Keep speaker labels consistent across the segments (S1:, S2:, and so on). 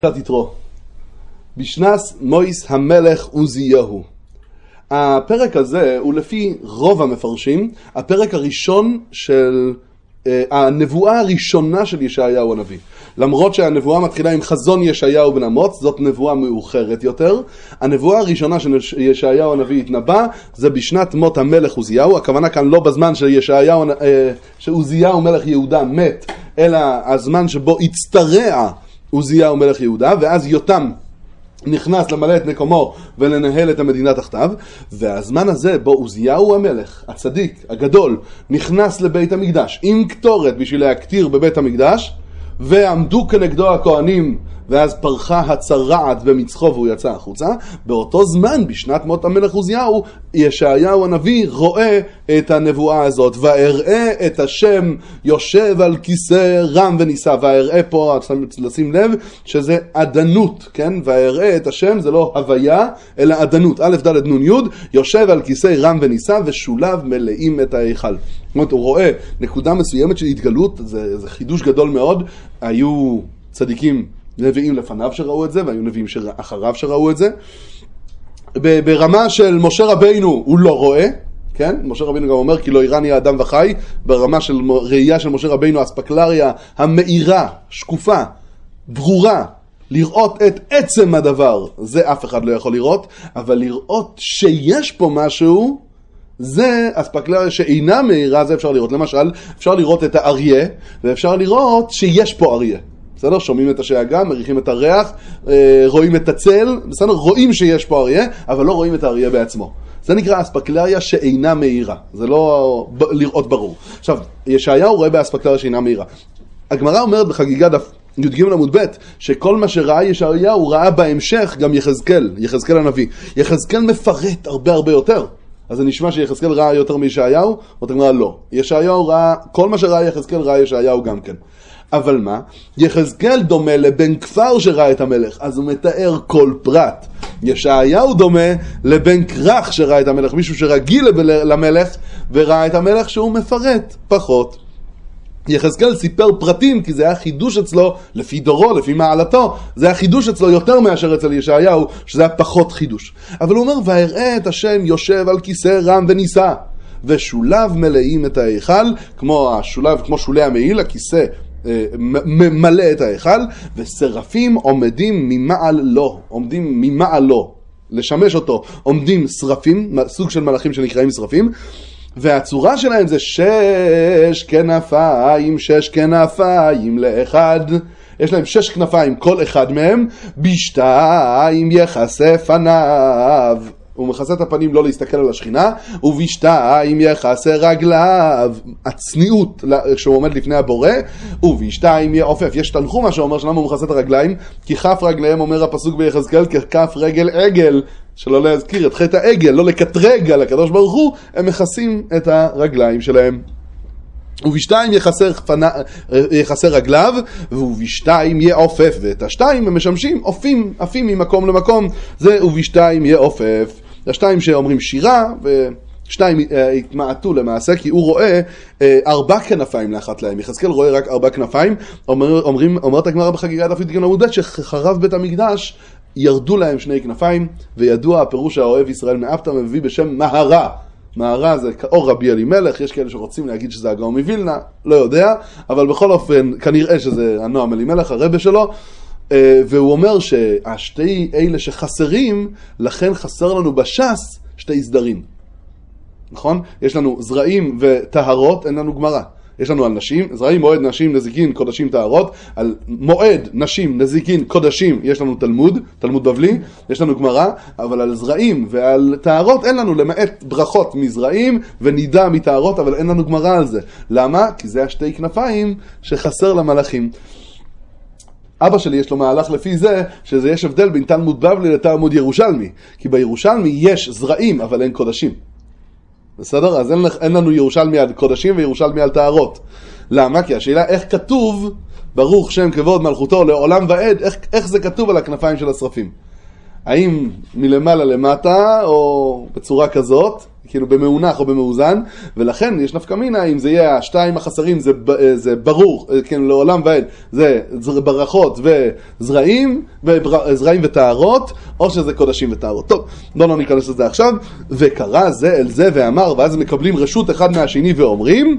S1: יתרו. בשנס מויס המלך עוזיהו. הפרק הזה הוא לפי רוב המפרשים הפרק הראשון של הנבואה הראשונה של ישעיהו הנביא. למרות שהנבואה מתחילה עם חזון ישעיהו בן אמוץ, זאת נבואה מאוחרת יותר. הנבואה הראשונה של ישעיהו הנביא התנבא זה בשנת מות המלך עוזיהו. הכוונה כאן לא בזמן שעוזיהו מלך יהודה מת, אלא הזמן שבו הצטרע עוזיהו מלך יהודה, ואז יותם נכנס למלא את מקומו ולנהל את המדינה תחתיו. והזמן הזה בו עוזיהו המלך, הצדיק, הגדול, נכנס לבית המקדש עם קטורת בשביל להקטיר בבית המקדש, ועמדו כנגדו הכהנים, ואז פרחה הצרעת במצחו והוא יצא החוצה. באותו זמן, בשנת מות המלך עוזיהו, ישעיהו הנביא רואה את הנבואה הזאת. ואראה את השם יושב על כיסא רם ונישא. ואראה פה, לשים לב, שזה עדנות, כן? ואראה את השם זה לא הוויה, אלא עדנות. א' ד' נ' י', יושב על כיסא רם ונישא ושוליו מלאים את ההיכל. זאת אומרת, הוא רואה נקודה מסוימת של התגלות, זה חידוש גדול מאוד. היו צדיקים נביאים לפניו שראו את זה, והיו נביאים אחריו שראו את זה. ברמה של משה רבינו הוא לא רואה, כן? משה רבינו גם אומר כי לא יראני האדם וחי. ברמה של ראייה של משה רבינו, אספקלריה המאירה, שקופה, ברורה, לראות את עצם הדבר, זה אף אחד לא יכול לראות, אבל לראות שיש פה משהו, זה אספקלריה שאינה מאירה, זה אפשר לראות. למשל, אפשר לראות את האריה, ואפשר לראות שיש פה אריה. בסדר? שומעים את השאגה, מריחים את הריח, רואים את הצל, בסדר? רואים שיש פה אריה, אבל לא רואים את האריה בעצמו. זה נקרא אספקלריה שאינה מאירה. זה לא לראות ברור. עכשיו, ישעיהו רואה באספקלריה שאינה מאירה. הגמרא אומרת בחגיגה דף י"ג עמוד ב' שכל מה שראה ישעיהו ראה בהמשך גם יחזקאל הנביא. יחזקאל מפרט הרבה יותר. אז זה נשמע שיחזקאל ראה יותר מישעיהו, או תגמר לא. ישעיהו ראה, כל מה שראה יחזקאל ראה ישעיהו גם כן. אבל מה? יחזקאל דומה לבן כפר שראה את המלך, אז הוא מתאר כל פרט. ישעיהו דומה לבן כרך שראה את המלך, מישהו שרגיל למלך וראה את המלך שהוא מפרט פחות. יחזקאל סיפר פרטים כי זה היה חידוש אצלו, לפי דורו, לפי מעלתו, זה היה חידוש אצלו יותר מאשר אצל ישעיהו, שזה היה פחות חידוש. אבל הוא אומר, ואראה את השם יושב על כיסא רם ונישא, ושוליו מלאים את ההיכל, כמו שולי המעיל, הכיסא מלא את ההיכל, ושרפים עומדים ממעל לו, לשמש אותו, עומדים שרפים, סוג של מלאכים שנקראים שרפים, והצורה שלהם זה שש כנפיים לאחד. יש להם 6 כנפיים, כל אחד מהם, בשתיים יחסה פניו. הוא מכסה את הפנים לא להסתכל על השכינה, ובשתיים יחסה רגליו, הצניעות כשהוא עומד לפני הבורא, ובשתיים יעופף. יש תנחומה שאומר שלמה הוא מכסה את הרגליים, כי כף רגליהם אומר הפסוק ביחזקאל, ככף רגל עגל, שלא להזכיר את חטא העגל, לא לקטרג על הקדוש ברוך הוא, הם מכסים את הרגליים שלהם. ובשתיים יחסה רגליו, ובשתיים יעופף, ואת השתיים הם משמשים עפים ממקום למקום, זה ובשתיים יעופף. השתיים שאומרים שירה, ושתיים התמעטו למעשה, כי הוא רואה 4 כנפיים לאחת להם. יחזקאל רואה רק 4 כנפיים. אומרת הגמרא בחגיגה דף י"ג עמוד ב' שחרב בית המקדש ירדו להם 2 כנפיים, וידוע הפירוש האוהב ישראל מאפתא מביא בשם מהרה. מהרה זה כאור רבי אלימלך, יש כאלה שרוצים להגיד שזה הגאון מווילנה, לא יודע, אבל בכל אופן כנראה שזה הנועם אלימלך, הרבה שלו, והוא אומר שהשתי אלה שחסרים, לכן חסר לנו בש"ס 2 סדרים. נכון? יש לנו זרעים וטהרות, אין לנו גמרא. יש לנו על נשים, זרעים, מועד, נשים, נזיקין, קודשים, טהרות. על מועד, נשים, נזיקין, קודשים, יש לנו תלמוד בבלי, יש לנו גמרא, אבל על זרעים ועל טהרות אין לנו, למעט ברכות מזרעים ונידה מטהרות, אבל אין לנו גמרא על זה. למה? כי זה 2 כנפיים שחסר למלאכים. אבא שלי יש לו מהלך לפי זה, שזה יש הבדל בין תלמוד בבלי לתלמוד ירושלמי. כי בירושלמי יש זרעים, אבל אין קודשים. בסדר? אז אין לנו ירושלמי על קודשים וירושלמי על טהרות. למה? כי השאלה איך כתוב ברוך שם כבוד מלכותו לעולם ועד, איך זה כתוב על הכנפיים של השרפים. האם מלמעלה למטה, או בצורה כזאת, כאילו במאונח או במאוזן, ולכן יש נפקא מינה, אם זה יהיה השתיים החסרים, זה ברור, כן, לעולם ועד, זה ברכות וזרעים, זרעים וטהרות, או שזה קודשים וטהרות. טוב, לא ניכנס לזה עכשיו, וקרא זה אל זה ואמר, ואז מקבלים רשות אחד מהשני ואומרים,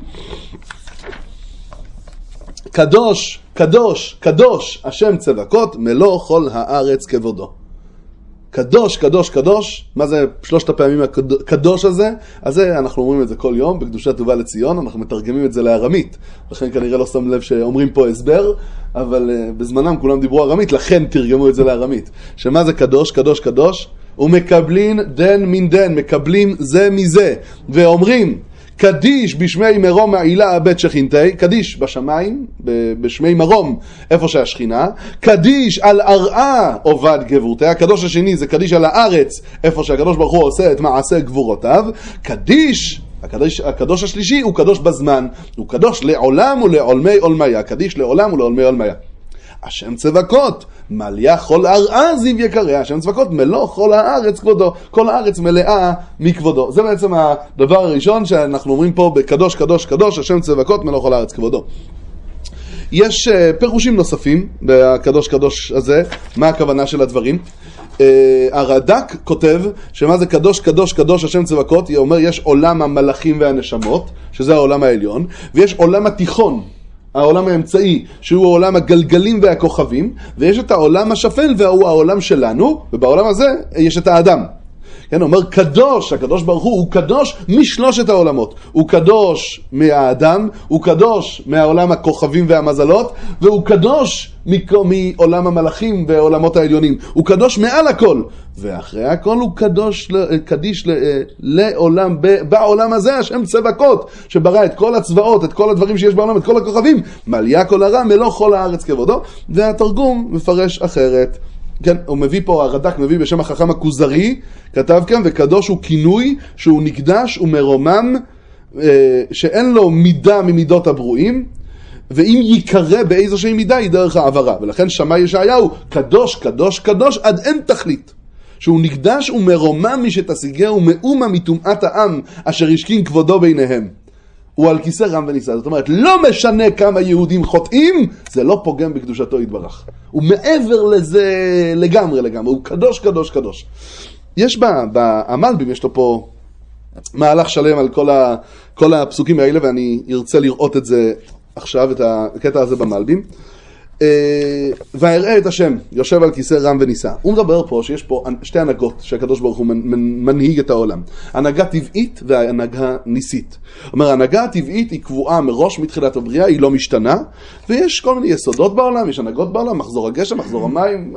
S1: קדוש, קדוש, קדוש, השם צבקות, מלוא כל הארץ כבודו. קדוש, קדוש, קדוש, מה זה שלושת הפעמים הקדוש הזה? אז זה, אנחנו אומרים את זה כל יום, בקדושת טובה לציון, אנחנו מתרגמים את זה לארמית, לכן כנראה לא שם לב שאומרים פה הסבר, אבל בזמנם כולם דיברו ארמית, לכן תרגמו את זה לארמית. שמה זה קדוש, קדוש, קדוש? ומקבלים דן מן דן, מקבלים זה מזה, ואומרים, קדיש בשמי מרום מעילה בית שכינתי, קדיש בשמיים, בשמי מרום, איפה שהשכינה, קדיש על ארעה עובד גבורתה, הקדוש השני זה קדיש על הארץ, איפה שהקדוש ברוך הוא עושה את מעשה גבורותיו, קדיש, הקדוש השלישי הוא קדוש בזמן, הוא קדוש לעולם ולעולמי עולמיה, קדיש לעולם ולעולמי עולמיה. השם צבקות, מליה כל ארעה זיו יקרא, השם צבקות מלוא כל הארץ כבודו, כל הארץ מלאה מכבודו. זה בעצם הדבר הראשון שאנחנו אומרים פה בקדוש קדוש קדוש, השם צבקות מלוא כל הארץ כבודו. יש פירושים נוספים בקדוש קדוש הזה, מה הכוונה של הדברים. הרד"ק כותב שמה זה קדוש קדוש קדוש השם צבקות, הוא אומר יש עולם המלאכים והנשמות, שזה העולם העליון, ויש עולם התיכון, העולם האמצעי, שהוא העולם הגלגלים והכוכבים, ויש את העולם השפל והוא העולם שלנו, ובעולם הזה יש את האדם. כן, אומר קדוש, הקדוש ברוך הוא קדוש משלושת העולמות. הוא קדוש מהאדם, הוא קדוש מהעולם הכוכבים והמזלות, והוא קדוש מעולם המלאכים ועולמות העליונים. הוא קדוש מעל הכל. ואחרי הכל הוא קדיש לעולם, בעולם הזה השם צבקות, שברא את כל הצבאות, את כל הדברים שיש בעולם, את כל הכוכבים, מליה כל הרע, מלוא כל הארץ כבודו, והתרגום מפרש אחרת. כן, הוא מביא פה, הרד"ק מביא בשם החכם הכוזרי, כתב כאן, וקדוש הוא כינוי שהוא נקדש ומרומם, שאין לו מידה ממידות הברואים, ואם יקרא באיזושהי מידה היא דרך העברה. ולכן שמע ישעיהו, קדוש, קדוש, קדוש, עד אין תכלית. שהוא נקדש ומרומם משתשיגהו מאומה מטומאת העם, אשר ישכין כבודו ביניהם. הוא על כיסא רם ונישא. זאת אומרת, לא משנה כמה יהודים חוטאים, זה לא פוגם בקדושתו יתברך. הוא מעבר לזה לגמרי. הוא קדוש, קדוש, קדוש. יש במלבים, יש לו פה מהלך שלם על כל הפסוקים האלה, ואני ארצה לראות את זה עכשיו, את הקטע הזה במלבים. והראה את השם, יושב על כיסא רם ונישא. הוא מדבר פה שיש פה שתי הנהגות שהקדוש ברוך הוא מנהיג את העולם. הנהגה טבעית והנהגה ניסית. אומר, ההנהגה הטבעית היא קבועה מראש מתחילת הבריאה, היא לא משתנה, ויש כל מיני יסודות בעולם, יש הנהגות בעולם, מחזור הגשם, מחזור המים,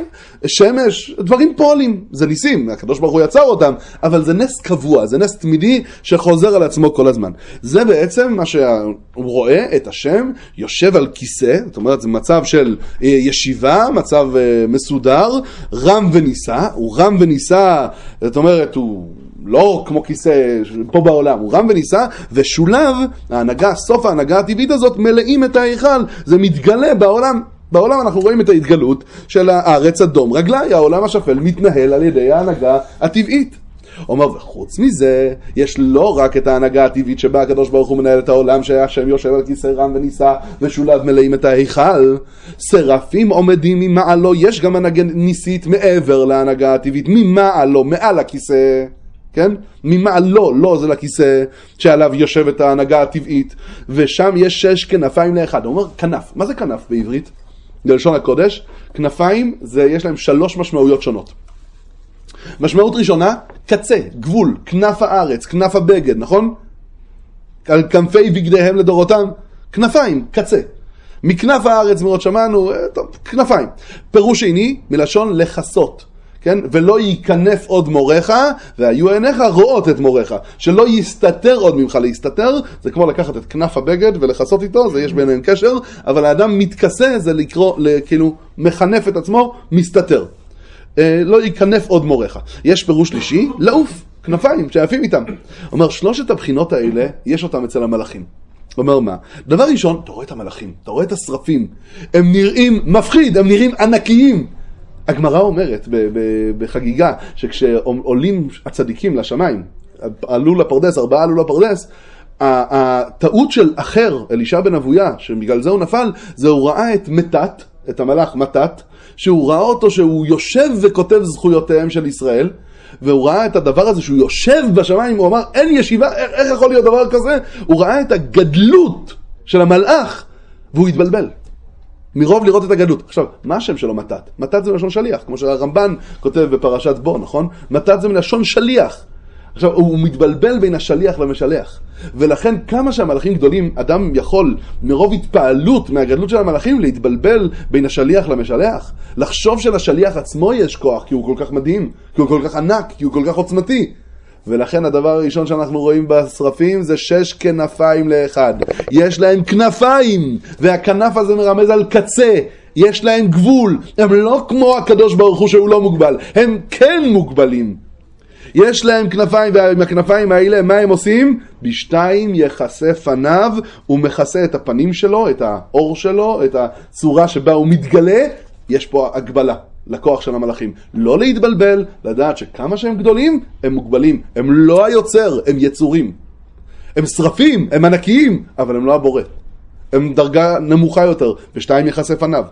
S1: שמש, דברים פועלים, זה ניסים, הקדוש ברוך הוא יצר אותם, אבל זה נס קבוע, זה נס תמידי שחוזר על עצמו כל הזמן. זה בעצם מה שהוא רואה את השם, יושב על כיסא, זאת אומרת, זה מצב של ישיבה, מצב מסודר, רם ונישא, הוא רם ונישא, זאת אומרת, הוא לא כמו כיסא פה בעולם, הוא רם ונישא, ושולב, ההנהגה, סוף ההנהגה הטבעית הזאת, מלאים את ההיכל, זה מתגלה בעולם. בעולם אנחנו רואים את ההתגלות של הארץ אדום רגלי, העולם השפל מתנהל על ידי ההנהגה הטבעית. אומר, וחוץ מזה, יש לא רק את ההנהגה הטבעית שבה הקדוש ברוך הוא מנהל את העולם, שהשם יושב על כיסא רם ונישא, ושולב מלאים את ההיכל, שרפים עומדים ממעלו, יש גם הנהגה ניסית מעבר להנהגה הטבעית, ממעלו, מעל הכיסא, כן? ממעלו, לא זה לכיסא שעליו יושבת ההנהגה הטבעית, ושם יש 6 כנפיים לאחד. הוא אומר, כנף, מה זה כנף בעברית? בלשון הקודש, כנפיים יש להם 3 משמעויות שונות. משמעות ראשונה, קצה, גבול, כנף הארץ, כנף הבגד, נכון? על כנפי בגדיהם לדורותם, כנפיים, קצה. מכנף הארץ מאוד שמענו, טוב, כנפיים. פירוש שני, מלשון לחסות, כן? ולא ייכנף עוד מורך, והיו עיניך רואות את מורך. שלא יסתתר עוד ממך. להסתתר, זה כמו לקחת את כנף הבגד ולחסות איתו, זה יש ביניהם קשר, אבל האדם מתכסה, זה לקרוא, כאילו, מחנף את עצמו, מסתתר. לא ייכנף עוד מורך. יש פירוש שלישי, לעוף, כנפיים, שעפים איתם. אומר, 3 הבחינות האלה, יש אותם אצל המלאכים. אומר מה? דבר ראשון, אתה רואה את המלאכים, אתה רואה את השרפים, הם נראים מפחיד, הם נראים ענקיים. הגמרא אומרת בחגיגה, שכשעולים הצדיקים לשמיים, עלו לפרדס, 4 עלו לפרדס, הטעות של אחר, אלישע בן אבויה, שבגלל זה הוא נפל, זה הוא ראה את מתת, את המלאך מתת, שהוא ראה אותו שהוא יושב וכותב זכויותיהם של ישראל, והוא ראה את הדבר הזה שהוא יושב בשמיים, הוא אמר, אין ישיבה, איך יכול להיות דבר כזה? הוא ראה את הגדלות של המלאך, והוא התבלבל. מרוב לראות את הגדלות. עכשיו, מה השם שלו מתת? מתת זה מלשון שליח, כמו שהרמב"ן כותב בפרשת בו, נכון? מתת זה מלשון שליח. עכשיו, הוא מתבלבל בין השליח למשלח. ולכן כמה שהמלאכים גדולים, אדם יכול מרוב התפעלות מהגדלות של המלאכים להתבלבל בין השליח למשלח. לחשוב שלשליח עצמו יש כוח, כי הוא כל כך מדהים, כי הוא כל כך ענק, כי הוא כל כך עוצמתי. ולכן הדבר הראשון שאנחנו רואים בשרפים זה 6 כנפיים לאחד. יש להם כנפיים, והכנף הזה מרמז על קצה. יש להם גבול. הם לא כמו הקדוש ברוך הוא שהוא לא מוגבל. הם כן מוגבלים. יש להם כנפיים, ועם הכנפיים האלה, מה הם עושים? בשתיים יחסה פניו, הוא מכסה את הפנים שלו, את האור שלו, את הצורה שבה הוא מתגלה. יש פה הגבלה לכוח של המלאכים. לא להתבלבל, לדעת שכמה שהם גדולים, הם מוגבלים. הם לא היוצר, הם יצורים. הם שרפים, הם ענקיים, אבל הם לא הבורא. הם דרגה נמוכה יותר, בשתיים יחסה פניו.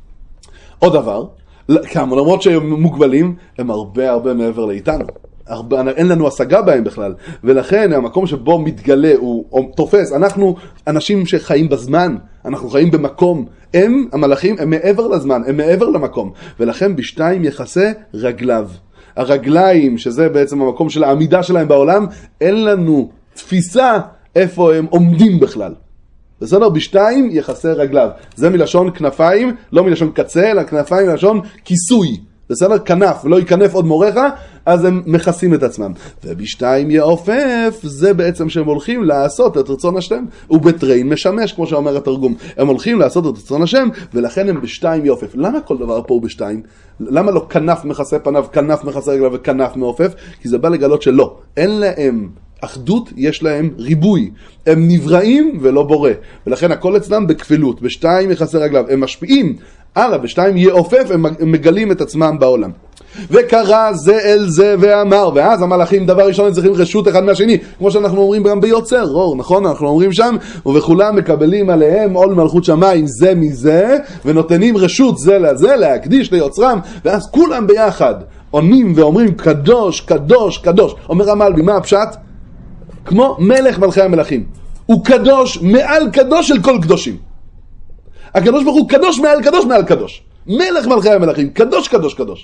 S1: עוד דבר, למרות שהם מוגבלים, הם הרבה מעבר לאיתנו. אין לנו השגה בהם בכלל, ולכן המקום שבו מתגלה הוא תופס. אנחנו אנשים שחיים בזמן, אנחנו חיים במקום. הם, המלאכים, הם מעבר לזמן, הם מעבר למקום, ולכן בשתיים יחסה רגליו. הרגליים, שזה בעצם המקום של העמידה שלהם בעולם, אין לנו תפיסה איפה הם עומדים בכלל. בסדר? בשתיים יחסה רגליו. זה מלשון כנפיים, לא מלשון קצה, אלא כנפיים מלשון כיסוי. בסדר? כנף, ולא ייכנף עוד מורך, אז הם מכסים את עצמם. ובשתיים יעופף, זה בעצם שהם הולכים לעשות את רצון השם. ובטרין משמש, כמו שאומר התרגום. הם הולכים לעשות את רצון השם, ולכן הם בשתיים יעופף. למה כל דבר פה הוא בשתיים? למה לא כנף מכסה פניו, כנף מכסה רגליו וכנף מעופף? כי זה בא לגלות שלא. אין להם אחדות, יש להם ריבוי. הם נבראים ולא בורא. ולכן הכל אצלם בכפילות. בשתיים מכסה רגליו. הם משפיעים. בשתיים יעופף, הם מגלים את עצמם בעולם. וקרא זה אל זה ואמר, ואז המלאכים דבר ראשון הם צריכים רשות אחד מהשני, כמו שאנחנו אומרים גם ביוצר, נכון? אנחנו אומרים שם, ובכולם מקבלים עליהם עול מלכות שמיים זה מזה, ונותנים רשות זה לזה, להקדיש ליוצרם, ואז כולם ביחד עונים ואומרים קדוש, קדוש, קדוש. אומר המלבי, מה הפשט? כמו מלך מלכי המלאכים. הוא קדוש מעל קדוש של כל קדושים. הקדוש ברוך הוא קדוש מעל קדוש מעל קדוש. מלך מלכי המלאכים, קדוש קדוש קדוש.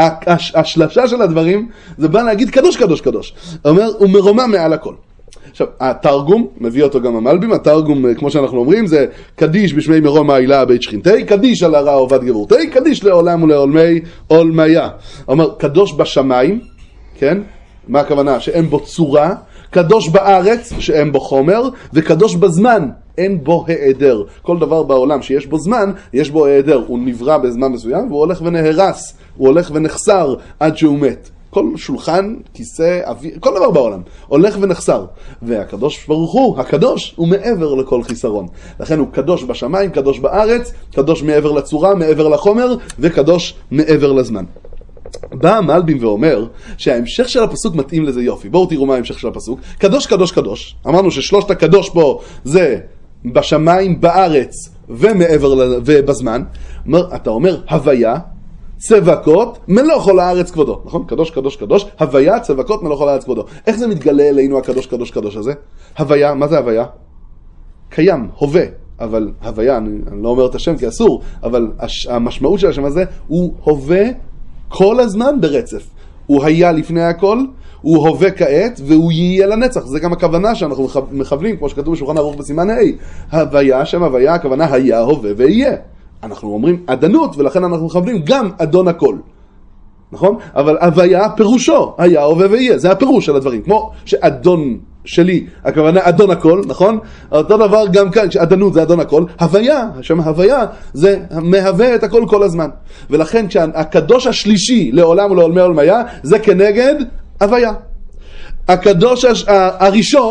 S1: השלשה של הדברים זה בא להגיד קדוש קדוש קדוש. אומר, הוא מרומם מעל הכל. עכשיו, התרגום, מביא אותו גם המלבים, התרגום, כמו שאנחנו אומרים, זה קדיש בשמי מרום העילה בית שכינתי, קדיש על הרע עובד גבורתי, קדיש לעולם ולעולמי עולמיה. אומר, קדוש בשמיים, כן? מה הכוונה? שאין בו צורה, קדוש בארץ, שאין בו חומר, וקדוש בזמן, אין בו העדר. כל דבר בעולם שיש בו זמן, יש בו העדר. הוא נברא בזמן מסוים, והוא הולך ונהרס, הוא הולך ונחסר עד שהוא מת. כל שולחן, כיסא, אוויר, כל דבר בעולם, הולך ונחסר. והקדוש ברוך הוא, הקדוש, הוא מעבר לכל חיסרון. לכן הוא קדוש בשמיים, קדוש בארץ, קדוש מעבר לצורה, מעבר לחומר, וקדוש מעבר לזמן. בא המלבים ואומר שההמשך של הפסוק מתאים לזה יופי. בואו תראו מה ההמשך של הפסוק. קדוש קדוש קדוש. אמרנו ששלושת הקדוש פה זה בשמיים, בארץ ומעבר ובזמן. אתה אומר הוויה, צבקות, מלוך על הארץ כבודו. נכון? קדוש קדוש קדוש. הוויה, צבקות, מלוך על הארץ כבודו. איך זה מתגלה אלינו הקדוש קדוש קדוש הזה? הוויה, מה זה הוויה? קיים, הווה. אבל הוויה, אני לא אומר את השם כי אסור, אבל המשמעות של השם הזה הוא הווה כל הזמן ברצף. הוא היה לפני הכל, הוא הווה כעת, והוא יהיה לנצח. זה גם הכוונה שאנחנו מכוונים, כמו שכתוב בשולחן ערוך בסימן ה'. הוויה, שם הוויה, הכוונה היה, הווה ויהיה. אנחנו אומרים אדנות, ולכן אנחנו מכוונים גם אדון הכל. נכון? אבל הוויה פירושו, היה, הווה ויהיה. זה הפירוש של הדברים. כמו שאדון שלי, הכוונה אדון הכל, נכון? אותו דבר גם כאן, כשאדנות זה אדון הכל, הוויה, שם הוויה, זה מהווה את הכל כל הזמן. ולכן כשהקדוש השלישי לעולם ולעולמי עולמיה, זה כנגד הוויה. הקדוש הראשון,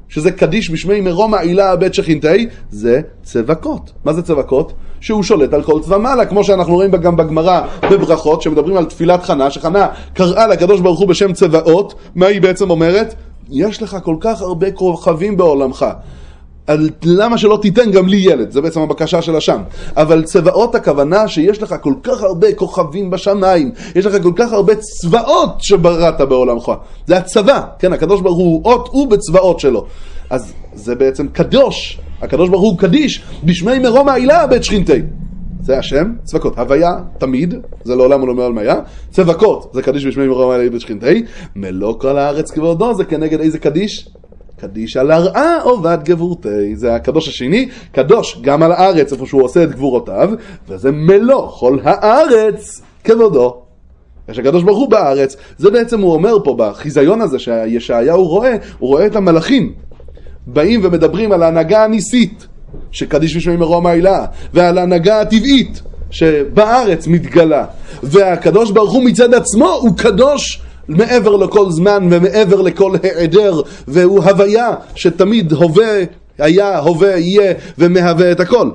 S1: שזה קדיש בשמי מרום העילה בית שכינתי, זה צבקות. מה זה צבקות? שהוא שולט על כל צבא מעלה, כמו שאנחנו רואים גם בגמרא בברכות, שמדברים על תפילת חנה, שחנה קראה לקדוש ברוך הוא בשם צבאות. מה היא בעצם אומרת? יש לך כל כך הרבה כוכבים בעולמך, למה שלא תיתן גם לי ילד? זה בעצם הבקשה של השם. אבל צבאות הכוונה שיש לך כל כך הרבה כוכבים בשמיים, יש לך כל כך הרבה צבאות שבראת בעולמך. זה הצבא, כן, הקדוש ברוך הוא בצבאות שלו. אז זה בעצם קדוש, הקדוש ברוך הוא קדיש בשמי מרום העילה בית שכינתי. זה השם, צבקות. הוויה תמיד, זה לעולם הוא לא אומר על מיה. צבקות, זה קדיש בשמי מרום העילה בית שכינתי. מלוא כל הארץ כבודו, זה כנגד איזה קדיש? קדיש על הרעה עובד גבורתי. זה הקדוש השני, קדוש גם על הארץ איפה שהוא עושה את גבורותיו, וזה מלוא כל הארץ כבודו. יש הקדוש ברוך הוא בארץ. זה בעצם הוא אומר פה בחיזיון הזה שישעיהו רואה, הוא רואה את המלאכים באים ומדברים על ההנהגה הניסית שקדיש בשמי מרום העילה, ועל ההנהגה הטבעית שבארץ מתגלה, והקדוש ברוך הוא מצד עצמו הוא קדוש מעבר לכל זמן ומעבר לכל העדר, והוא הוויה שתמיד הווה, היה, הווה, יהיה ומהווה את הכל.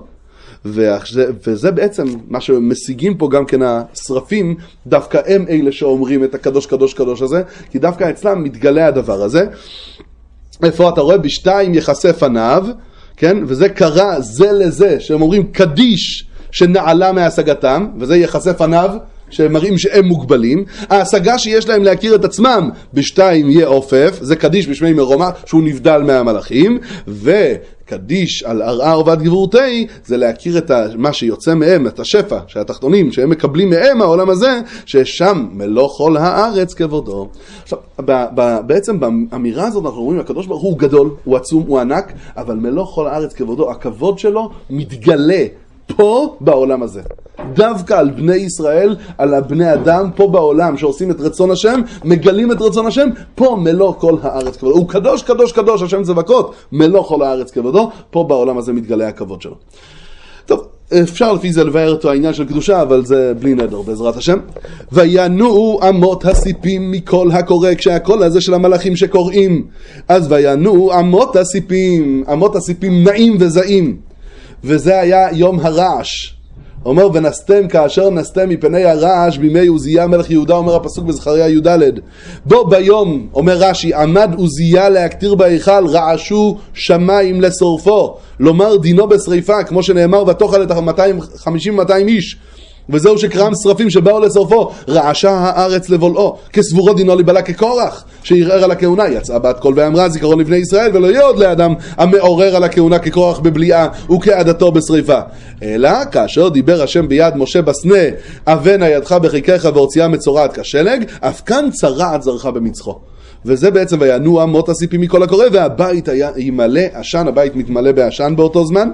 S1: וזה בעצם מה שמשיגים פה גם כן השרפים, דווקא הם אלה שאומרים את הקדוש קדוש קדוש הזה, כי דווקא אצלם מתגלה הדבר הזה. איפה אתה רואה? בשתיים יחשף פניו, כן? וזה קרה זה לזה, שהם אומרים קדיש שנעלה מהשגתם, וזה יחשף פניו, שמראים שהם מוגבלים. ההשגה שיש להם להכיר את עצמם בשתיים יהיה עופף, זה קדיש בשמי מרומה שהוא נבדל מהמלאכים, וקדיש על הרעה עובד גבורתי זה להכיר את מה שיוצא מהם, את השפע שהתחתונים שהם מקבלים מהם העולם הזה, ששם מלוא כל הארץ כבודו. עכשיו בעצם באמירה הזאת אנחנו אומרים הקדוש ברוך הוא גדול, הוא עצום, הוא ענק, אבל מלוא כל הארץ כבודו, הכבוד שלו מתגלה פה בעולם הזה. דווקא על בני ישראל, על בני אדם פה בעולם שעושים את רצון השם, מגלים את רצון השם, פה מלוא כל הארץ כבודו. הוא קדוש קדוש קדוש השם צבקות, מלוא כל הארץ כבודו, פה בעולם הזה מתגלה הכבוד שלו. טוב, אפשר לפי זה לבאר אותו העניין של קדושה, אבל זה בלי נדר בעזרת השם. וינועו אמות הסיפים מכל הקורא, כשהקול הזה של המלאכים שקוראים, אז וינועו אמות הסיפים נעים וזעים, וזה היה יום הרעש. אומר ונסתם כאשר נסתם מפני הרעש בימי עוזיה מלך יהודה, אומר הפסוק בזכריה י"ד. בו ביום, אומר רש"י, עמד עוזיה להקטיר בהיכל, רעשו שמיים לשורפו, לומר דינו בשריפה, כמו שנאמר ותאכל את 250-200 איש, וזהו שקרם שרפים שבאו לשרפו, רעשה הארץ לבולעו, כסבורו דינו לבלה כקורח שערער על הכהונה. יצאה בת קול ואמרה זיכרון לבני ישראל, ולא יהיה עוד לאדם המעורר על הכהונה כקורח בבליעה וכעדתו בשריפה. אלא כאשר דיבר השם ביד משה בסנה, אבנה ידך בחיקך והוציאה מצורעת כשלג, אף כאן צרעת זרחה במצחו. וזה בעצם וינועו אמות הסיפים מכל הקורא, והבית היה ימלא עשן, הבית מתמלא בעשן באותו זמן.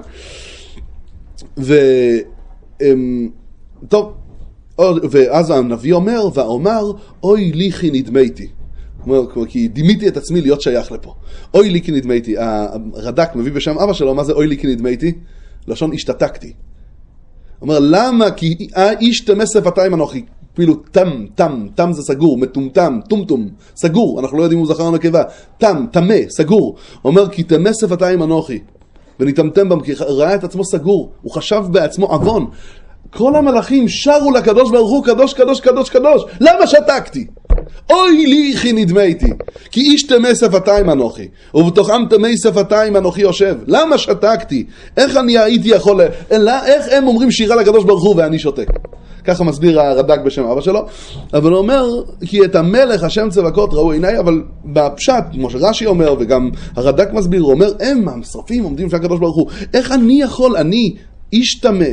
S1: טוב, ואז הנביא אומר, ואומר, אוי לי כי נדמיתי. כי דימיתי את עצמי להיות שייך לפה. אוי לי כי נדמיתי. הרד"ק מביא בשם אבא שלו, מה זה אוי לי כי נדמיתי? לשון השתתקתי. אומר, למה? כי איש תמא שפתיים אנוכי. אפילו תם זה סגור, מטומטם, טומטום, סגור. אנחנו לא יודעים אם הוא זכר או נקבה. תמא, סגור. אומר, כי תמא שפתיים אנוכי. ונתמתם בם, כי ראה את עצמו סגור. הוא חשב בעצמו עוון. כל המלאכים שרו לקדוש ברוך הוא קדוש קדוש קדוש קדוש. למה שתקתי? אוי לי כי נדמיתי, כי איש תמא שפתיים אנוכי, ובתוכם תמי שפתיים אנוכי יושב. למה שתקתי? איך אני הייתי יכול, איך הם אומרים שירה לקדוש ברוך הוא ואני שותק? ככה מסביר הרד"ק בשם אבא שלו. אבל הוא אומר, כי את המלך השם צבקות ראו עיניי, אבל בפשט, כמו שרש"י אומר, וגם הרד"ק מסביר, הוא אומר, הם המשרפים עומדים לפני הקדוש ברוך הוא, איך אני יכול, אני איש תמא,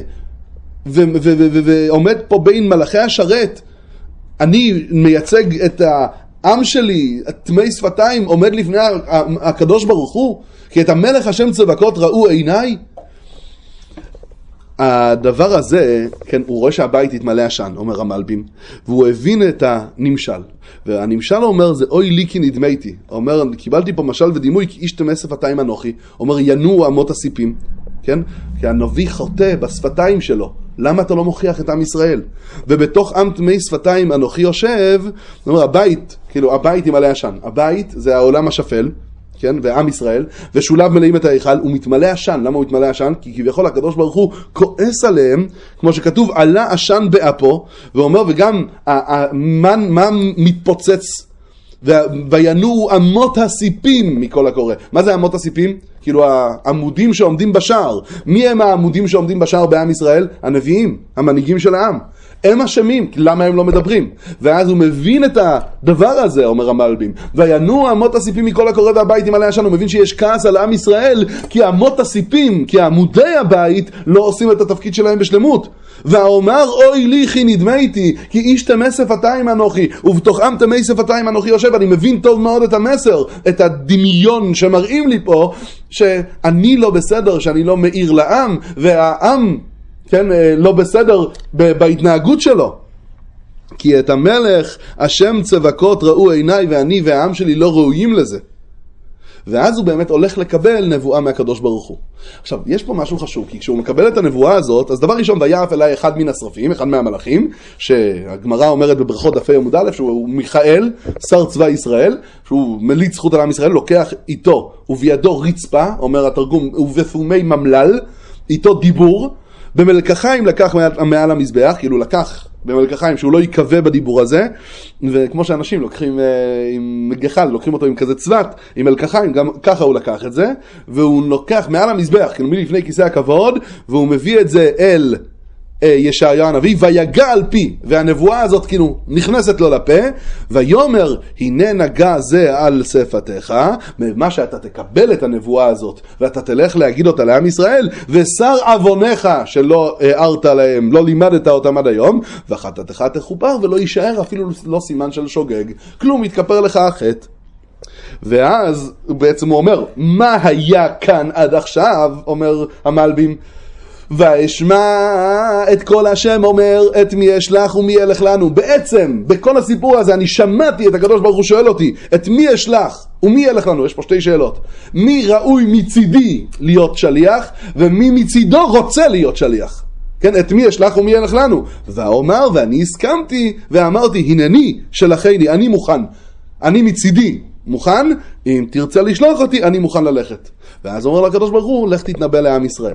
S1: ועומד פה בין מלאכי השרת, אני מייצג את העם שלי, תמי שפתיים, עומד לפני הקדוש ברוך הוא, כי את המלך השם צבקות ראו עיניי. הדבר הזה, כן, הוא רואה שהבית התמלא עשן, אומר המלבים, והוא הבין את הנמשל, והנמשל אומר זה אוי לי כי נדמיתי. אומר, קיבלתי פה משל ודימוי, כי איש תמא שפתיים אנוכי. אומר ינועו אמות הסיפים, כן? כי הנביא חוטא בשפתיים שלו. למה אתה לא מוכיח את עם ישראל? ובתוך עם תמי שפתיים אנוכי יושב, זאת אומרת, הבית, כאילו הבית ימלא עשן. הבית זה העולם השפל, כן, ועם ישראל, ושולב מלאים את ההיכל, הוא מתמלא עשן. למה הוא מתמלא עשן? כי כביכול הקדוש ברוך הוא כועס עליהם, כמו שכתוב, עלה עשן באפו, ואומר, וגם מה מתפוצץ, וינועו אמות הסיפים מכל הקורא. מה זה אמות הסיפים? כאילו העמודים שעומדים בשער. מי הם העמודים שעומדים בשער בעם ישראל? הנביאים, המנהיגים של העם. הם אשמים, למה הם לא מדברים? ואז הוא מבין את הדבר הזה, אומר המלבים. וינועו אמות הסיפים מכל הקורא והבית ימלא עשן. הוא מבין שיש כעס על עם ישראל, כי אמות הסיפים, כי עמודי הבית לא עושים את התפקיד שלהם בשלמות. ואומר אוי לי כי נדמייתי, כי איש תמי שפתיים אנוכי, ובתוכם תמי שפתיים אנוכי יושב. אני מבין טוב מאוד את המסר, את הדמיון שמראים לי פה, שאני לא בסדר, שאני לא מאיר לעם, והעם, כן, לא בסדר בהתנהגות שלו. כי את המלך השם צבקות ראו עיניי, ואני והעם שלי לא ראויים לזה. ואז הוא באמת הולך לקבל נבואה מהקדוש ברוך הוא. עכשיו, יש פה משהו חשוב, כי כשהוא מקבל את הנבואה הזאת, אז דבר ראשון, ויעף אליי אחד מן השרפים, אחד מהמלאכים, שהגמרא אומרת בברכות דפי עמוד א', שהוא מיכאל, שר צבא ישראל, שהוא מליץ זכות על עם ישראל, לוקח איתו, ובידו רצפה, אומר התרגום, ובפומי ממלל, איתו דיבור, במלקחיים לקח מעל המזבח, כאילו לקח במלקחיים שהוא לא יקווה בדיבור הזה, וכמו שאנשים לוקחים עם גחל, לוקחים אותו עם כזה צוות, עם מלקחיים, גם ככה הוא לקח את זה, והוא לוקח מעל המזבח, כאילו מלפני כיסא הכבוד, והוא מביא את זה אל ישעיה הנביא, ויגע על פי, והנבואה הזאת כאילו נכנסת לו לפה, ויומר הנה נגע זה על שפתיך, מה שאתה תקבל את הנבואה הזאת, ואתה תלך להגיד אותה לעם ישראל, ושר עוונך שלא הערת להם, לא לימדת אותם עד היום, וחטאתך תכופר, ולא יישאר אפילו לא סימן של שוגג, כלום יתכפר לך החטא. ואז בעצם הוא אומר, מה היה כאן עד עכשיו, אומר המלבים, ואשמע את כל השם אומר את מי אשלח ומי ילך לנו. בעצם בכל הסיפור הזה אני שמעתי את הקדוש ברוך הוא שואל אותי את מי אשלח ומי ילך לנו. יש פה שתי שאלות, מי ראוי מצידי להיות שליח ומי מצידו רוצה להיות שליח, כן, את מי אשלח ומי ילך לנו. ואומר ואני הסכמתי ואמרתי הנני שלחני, אני מוכן, אני מצידי מוכן, אם תרצה לשלוח אותי אני מוכן ללכת. ואז אומר לקדוש ברוך הוא לך תתנבא לעם ישראל.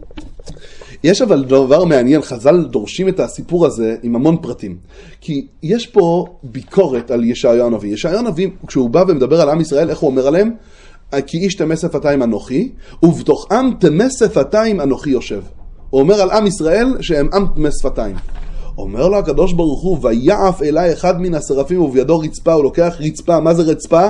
S1: יש אבל דבר מעניין, חז"ל דורשים את הסיפור הזה עם המון פרטים. כי יש פה ביקורת על ישעיה הנביא. ישעיה הנביא, כשהוא בא ומדבר על עם ישראל, איך הוא אומר עליהם? כי איש תמי שפתיים אנוכי, ובתוכם תמי שפתיים אנוכי יושב. הוא אומר על עם ישראל שהם עם תמי שפתיים. אומר לו הקדוש ברוך הוא, ויעף אליי אחד מן השרפים ובידו רצפה, הוא לוקח רצפה. מה זה רצפה?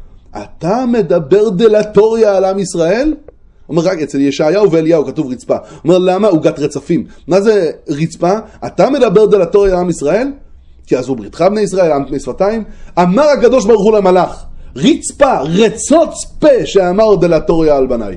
S1: אתה מדבר דלטוריה על עם ישראל? אומר רק אצל ישעיהו ואליהו כתוב רצפה. אומר למה? עוגת רצפים. מה זה רצפה? אתה מדבר דלתוריה לעם ישראל? כי עשו בריתך בני ישראל, עם תמי שפתיים. אמר הקדוש ברוך הוא למלאך, רצפה, רצוץ פה שאמר דלתוריה על בניי.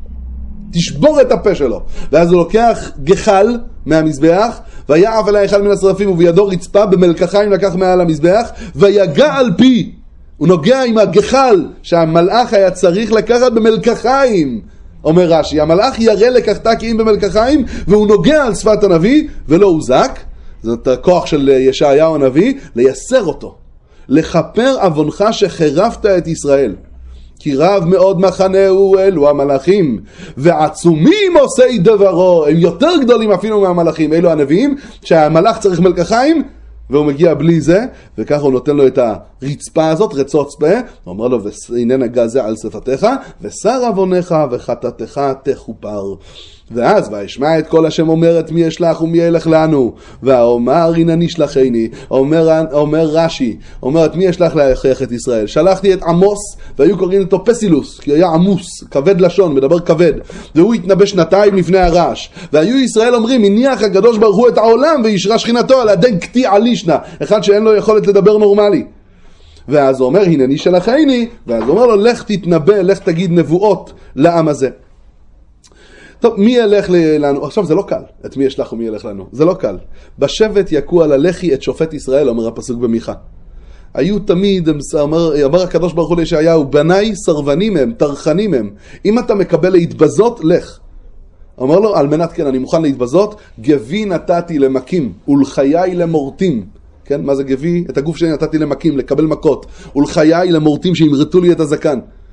S1: תשבור את הפה שלו. ואז הוא לוקח גחל מהמזבח, ויעף אליי אחד מן השרפים ובידו רצפה, במלקחיים לקח מעל המזבח, ויגע על פי. הוא נוגע עם הגחל שהמלאך היה צריך לקחת במלקחיים. אומר רש"י, המלאך ירא לקחתה כי אם במלקחיים, והוא נוגע על שפת הנביא ולא הוזק. זאת הכוח של ישעיהו הנביא, לייסר אותו, לכפר עוונך שחרפת את ישראל. כי רב מאוד מחנהו אלו המלאכים, ועצומים עושי דברו, הם יותר גדולים אפילו מהמלאכים. אלו הנביאים שהמלאך צריך מלקחיים והוא מגיע בלי זה, וככה הוא נותן לו את הרצפה הזאת, רצוץ פה, הוא אומר לו, והנה נגע זה על שפתיך, ושר עוונך וחטאתך תכופר. ואז וישמע את כל השם אומר את מי אשלח ומי ילך לנו, ואומר הנני שלחני. אומר רש"י, אומר את מי אשלח להכריח את ישראל? שלחתי את עמוס, והיו קוראים אותו פסילוס, כי היה עמוס, כבד לשון, מדבר כבד, והוא התנבא שנתיים לפני הרעש. והיו ישראל אומרים, הניח הקדוש ברוך הוא את העולם וישרה שכינתו על הדין קטיע לישנה, אחד שאין לו יכולת לדבר נורמלי. ואז הוא אומר הנני שלחני, ואז הוא אומר לו לך תתנבא, לך תגיד נבואות לעם הזה. טוב, מי ילך לנו? עכשיו זה לא קל, את מי ישלח ומי ילך לנו, זה לא קל. בשבט יקוע על הלחי את שופט ישראל, אומר הפסוק במיכה. היו תמיד, אמר הקדוש ברוך הוא לישעיהו, בניי סרבנים הם, טרחנים הם, אם אתה מקבל להתבזות, לך. אומר לו, על מנת כן, אני מוכן להתבזות, גבי נתתי למקים, ולחיי למורטים. כן, מה זה גבי? את הגוף שלי נתתי למקים, לקבל מכות, ולחיי למורטים שימרטו לי את הזקן.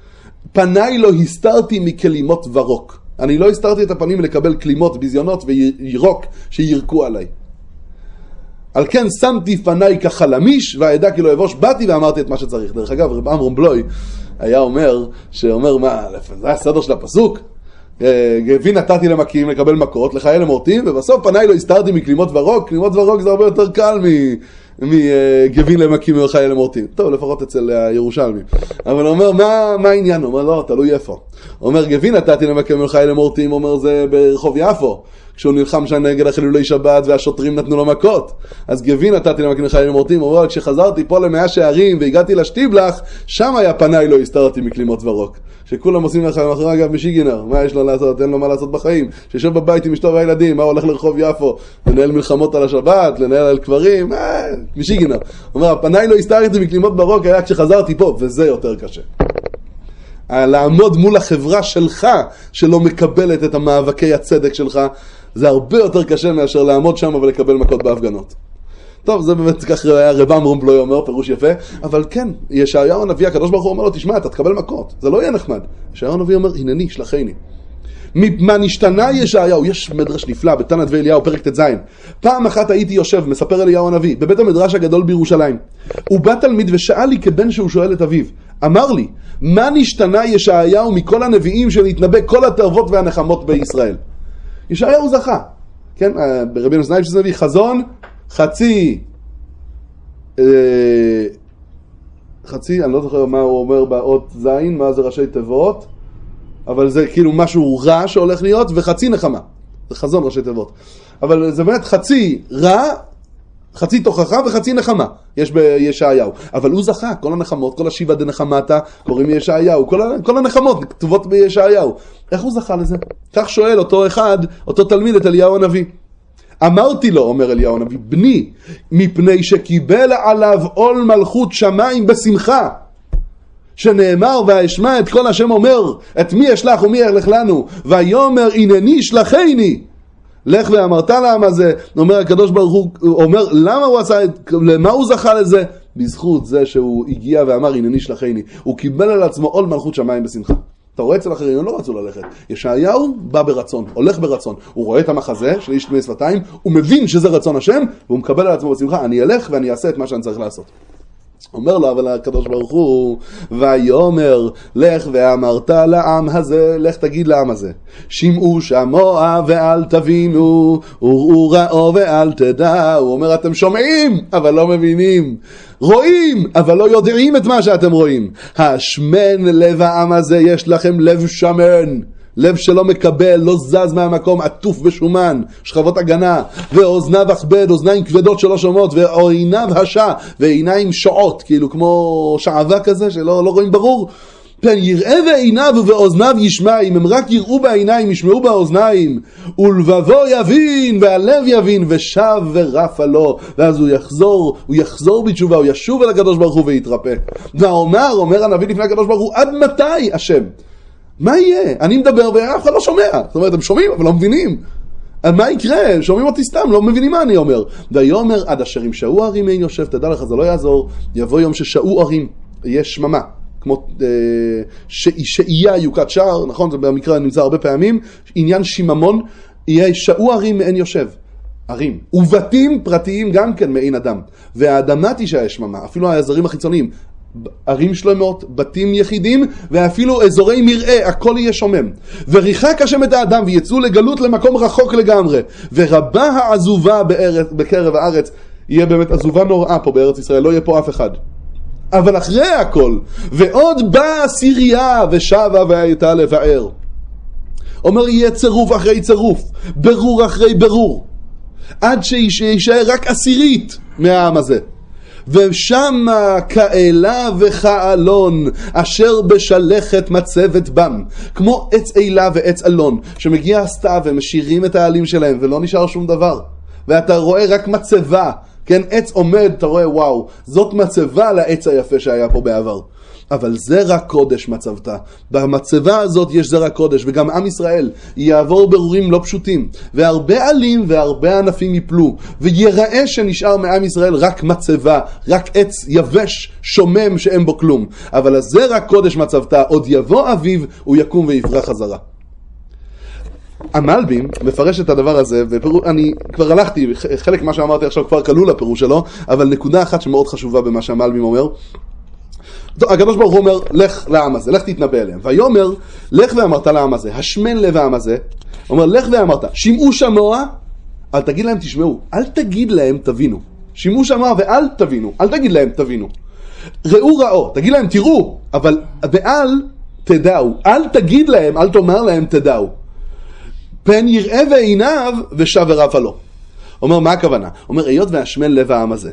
S1: פניי לא הסתרתי מכלימות ורוק. אני לא הסתרתי את הפנים לקבל כלימות, ביזיונות וירוק שירקו עליי. על כן שמתי פניי כחלמיש והעדה כי לא אבוש, באתי ואמרתי את מה שצריך. דרך אגב, רב אמרום בלוי היה אומר, מה, זה היה סדר של הפסוק, גבי נתתי למכים לקבל מכות, לחייל למורטים, ובסוף פניי לא הסתרתי מכלימות ורוק. כלימות ורוק זה הרבה יותר קל מגבין למכים ולחייל למורטים. טוב, לפחות אצל הירושלמי. אבל הוא אומר, מה העניין? הוא אומר, לא, תלוי איפה. הוא אומר, גבי נתתי למכים ולחייל למורטים, הוא אומר, זה ברחוב יפו. כשהוא נלחם שם נגד החילולי שבת והשוטרים נתנו לו מכות. אז גבי נתתי למכים ולחייל למורטים, הוא אומר, כשחזרתי פה למאה שערים והגעתי לשטיבלח, שם היה פניי לא הסתרתי מכלימות ורוק. שכולם עושים לך מאחורי אגב משיגינר, מה יש לו לעשות? אין לו מה לעשות בחיים. שישב בבית עם אשתו והילדים, מה הולך לרחוב יפו? לנהל מלחמות על השבת, לנהל על קברים, משיגינר. הוא אומר, הפניי לא הסתרתי מכלימות ורוק היה כשחזרתי פה, וזה יותר קשה. לעמוד מול החברה שלך, שלא מקבלת את המאבקי הצדק שלך, זה הרבה יותר קשה מאשר לעמוד שם ולקבל מכות בהפגנות. טוב, זה באמת כך היה רב אמרום בלוי אומר, פירוש יפה, אבל כן, ישעיהו הנביא, הקדוש ברוך הוא אומר לו, תשמע, אתה תקבל מכות, זה לא יהיה נחמד. ישעיהו הנביא אומר, הנני, שלחני. מה נשתנה ישעיהו? יש מדרש נפלא, בתנת ואליהו, פרק ט"ז. פעם אחת הייתי יושב, מספר אליהו הנביא, בבית המדרש הגדול בירושלים. הוא בא תלמיד ושאל לי כבן שהוא שואל את אביו. אמר לי, מה נשתנה ישעיהו מכל הנביאים שנתנבא כל התרבות והנחמות בישראל? ישעיהו זכה. כן, ברבינו סנייב שזה מביא חזון, חצי, אני לא זוכר מה הוא אומר באות זין, מה זה ראשי תיבות, אבל זה כאילו משהו רע שהולך להיות, וחצי נחמה. זה חזון ראשי תיבות. אבל זה באמת חצי רע, חצי תוכחה וחצי נחמה. יש בישעיהו. אבל הוא זכה, כל הנחמות, כל השיבה דנחמתה, קוראים ישעיהו. כל הנחמות כתובות בישעיהו. איך הוא זכה לזה? כך שואל אותו אחד, אותו תלמיד את אליהו הנביא. אמרתי לו, אומר אליהו הנביא, בני, מפני שקיבל עליו עול מלכות שמיים בשמחה. שנאמר והשמע את כל השם אומר, את מי אשלח ומי ילך לנו, ויאמר הנני שלחני. לך ואמרת לעם הזה, אומר הקדוש ברוך הוא, אומר למה הוא עשה, למה הוא זכה לזה? בזכות זה שהוא הגיע ואמר הנני שלחני. הוא קיבל על עצמו עול מלכות שמיים בשמחה. אתה רואה אצל אחרים, הם לא רצו ללכת. ישעיהו בא ברצון, הולך ברצון. הוא רואה את המחזה של איש תמי שפתיים, הוא מבין שזה רצון השם, והוא מקבל על עצמו בשמחה, אני אלך ואני אעשה את מה שאני צריך לעשות. אומר לו, אבל הקדוש ברוך הוא, ויאמר, לך ואמרת לעם הזה, לך תגיד לעם הזה, שמעו שמוע ואל תבינו, וראו ראו ואל תדעו. הוא אומר, אתם שומעים, אבל לא מבינים, רואים, אבל לא יודעים את מה שאתם רואים. השמן לב העם הזה, יש לכם לב שמן, לב שלא מקבל, לא זז מהמקום, עטוף בשומן, שכבות הגנה, ואוזניו אכבד, אוזניים כבדות שלא שומעות, ועיניו השע, ועיניים שעות, כאילו כמו שעבה כזה, שלא רואים ברור. פן יראה ועיניו ואוזניו ישמע, אם הם רק יראו בעיניים, ישמעו באוזניים, ולבבו יבין, והלב יבין, ושב ורפה לו, ואז הוא יחזור בתשובה, הוא ישוב אל הקדוש ברוך הוא ויתרפא. אומר הנביא לפני הקדוש ברוך הוא, עד מתי השם? מה יהיה? אני מדבר ואף אחד לא שומע. זאת אומרת, הם שומעים אבל לא מבינים. מה יקרה? שומעים אותי סתם, לא מבינים מה אני אומר. ויאמר עד אשר אם שעו ערים אין יושב, תדע לך, זה לא יעזור. יבוא יום ששעו ערים, יש שממה. כמו שאייה יוקת שער, נכון? זה במקרה נמצא הרבה פעמים. עניין שיממון, יהיה שעו ערים אין יושב. ערים. ובתים פרטיים גם כן מעין אדם. והאדמה תישא שממה, אפילו העזרים החיצוניים. ערים שלמות, בתים יחידים, ואפילו אזורי מרעה, הכל יהיה שומם. וריחק השם את האדם, ויצאו לגלות למקום רחוק לגמרי. ורבה העזובה בקרב הארץ, יהיה באמת עזובה נוראה פה בארץ ישראל, לא יהיה פה אף אחד. אבל אחרי הכל, ועוד באה סירייה, ושבה והייתה לבאר. אומר, יהיה צירוף אחרי צירוף, ברור אחרי ברור, עד שישאר רק עשירית מהעם הזה. ושם כאלה וכאלון אשר בשלכת מצבת בם, כמו עץ אילה ועץ אלון שמגיע הסתיו ומשאירים את העלים שלהם ולא נשאר שום דבר, ואתה רואה רק מצבה כן, עץ עומד, אתה רואה, וואו, זאת מצבה לעץ היפה שהיה פה בעבר. אבל זרע קודש מצבת. במצבה הזאת יש זרע קודש, וגם עם ישראל יעבור ברורים לא פשוטים, והרבה עלים והרבה ענפים יפלו, ויראה שנשאר מעם ישראל רק מצבה, רק עץ יבש, שומם שאין בו כלום. אבל הזרע קודש מצבת, עוד יבוא אביב, הוא יקום ויפרח חזרה. המלבים מפרש את הדבר הזה, ואני כבר הלכתי, חלק מה שאמרתי עכשיו כבר כלול לפירוש שלו, אבל נקודה אחת שמאוד חשובה במה שהמלבים אומר, הקדוש ברוך הוא אומר, לך לעם הזה, לך תתנבא אליהם. ויאמר, לך ואמרת לעם הזה, השמן לב העם הזה, אומר, לך ואמרת, שמעו שמוע, אל תגיד להם תשמעו, אל תגיד להם תבינו. שמעו שמוע ואל תבינו, אל תגיד להם תבינו. ראו ראו, תגיד להם תראו, אבל ואל תדעו, אל תגיד להם, אל תאמר להם תדעו. פן יראה ועיניו ושב ורף עלו. אומר, מה הכוונה? אומר, היות והשמן לב העם הזה.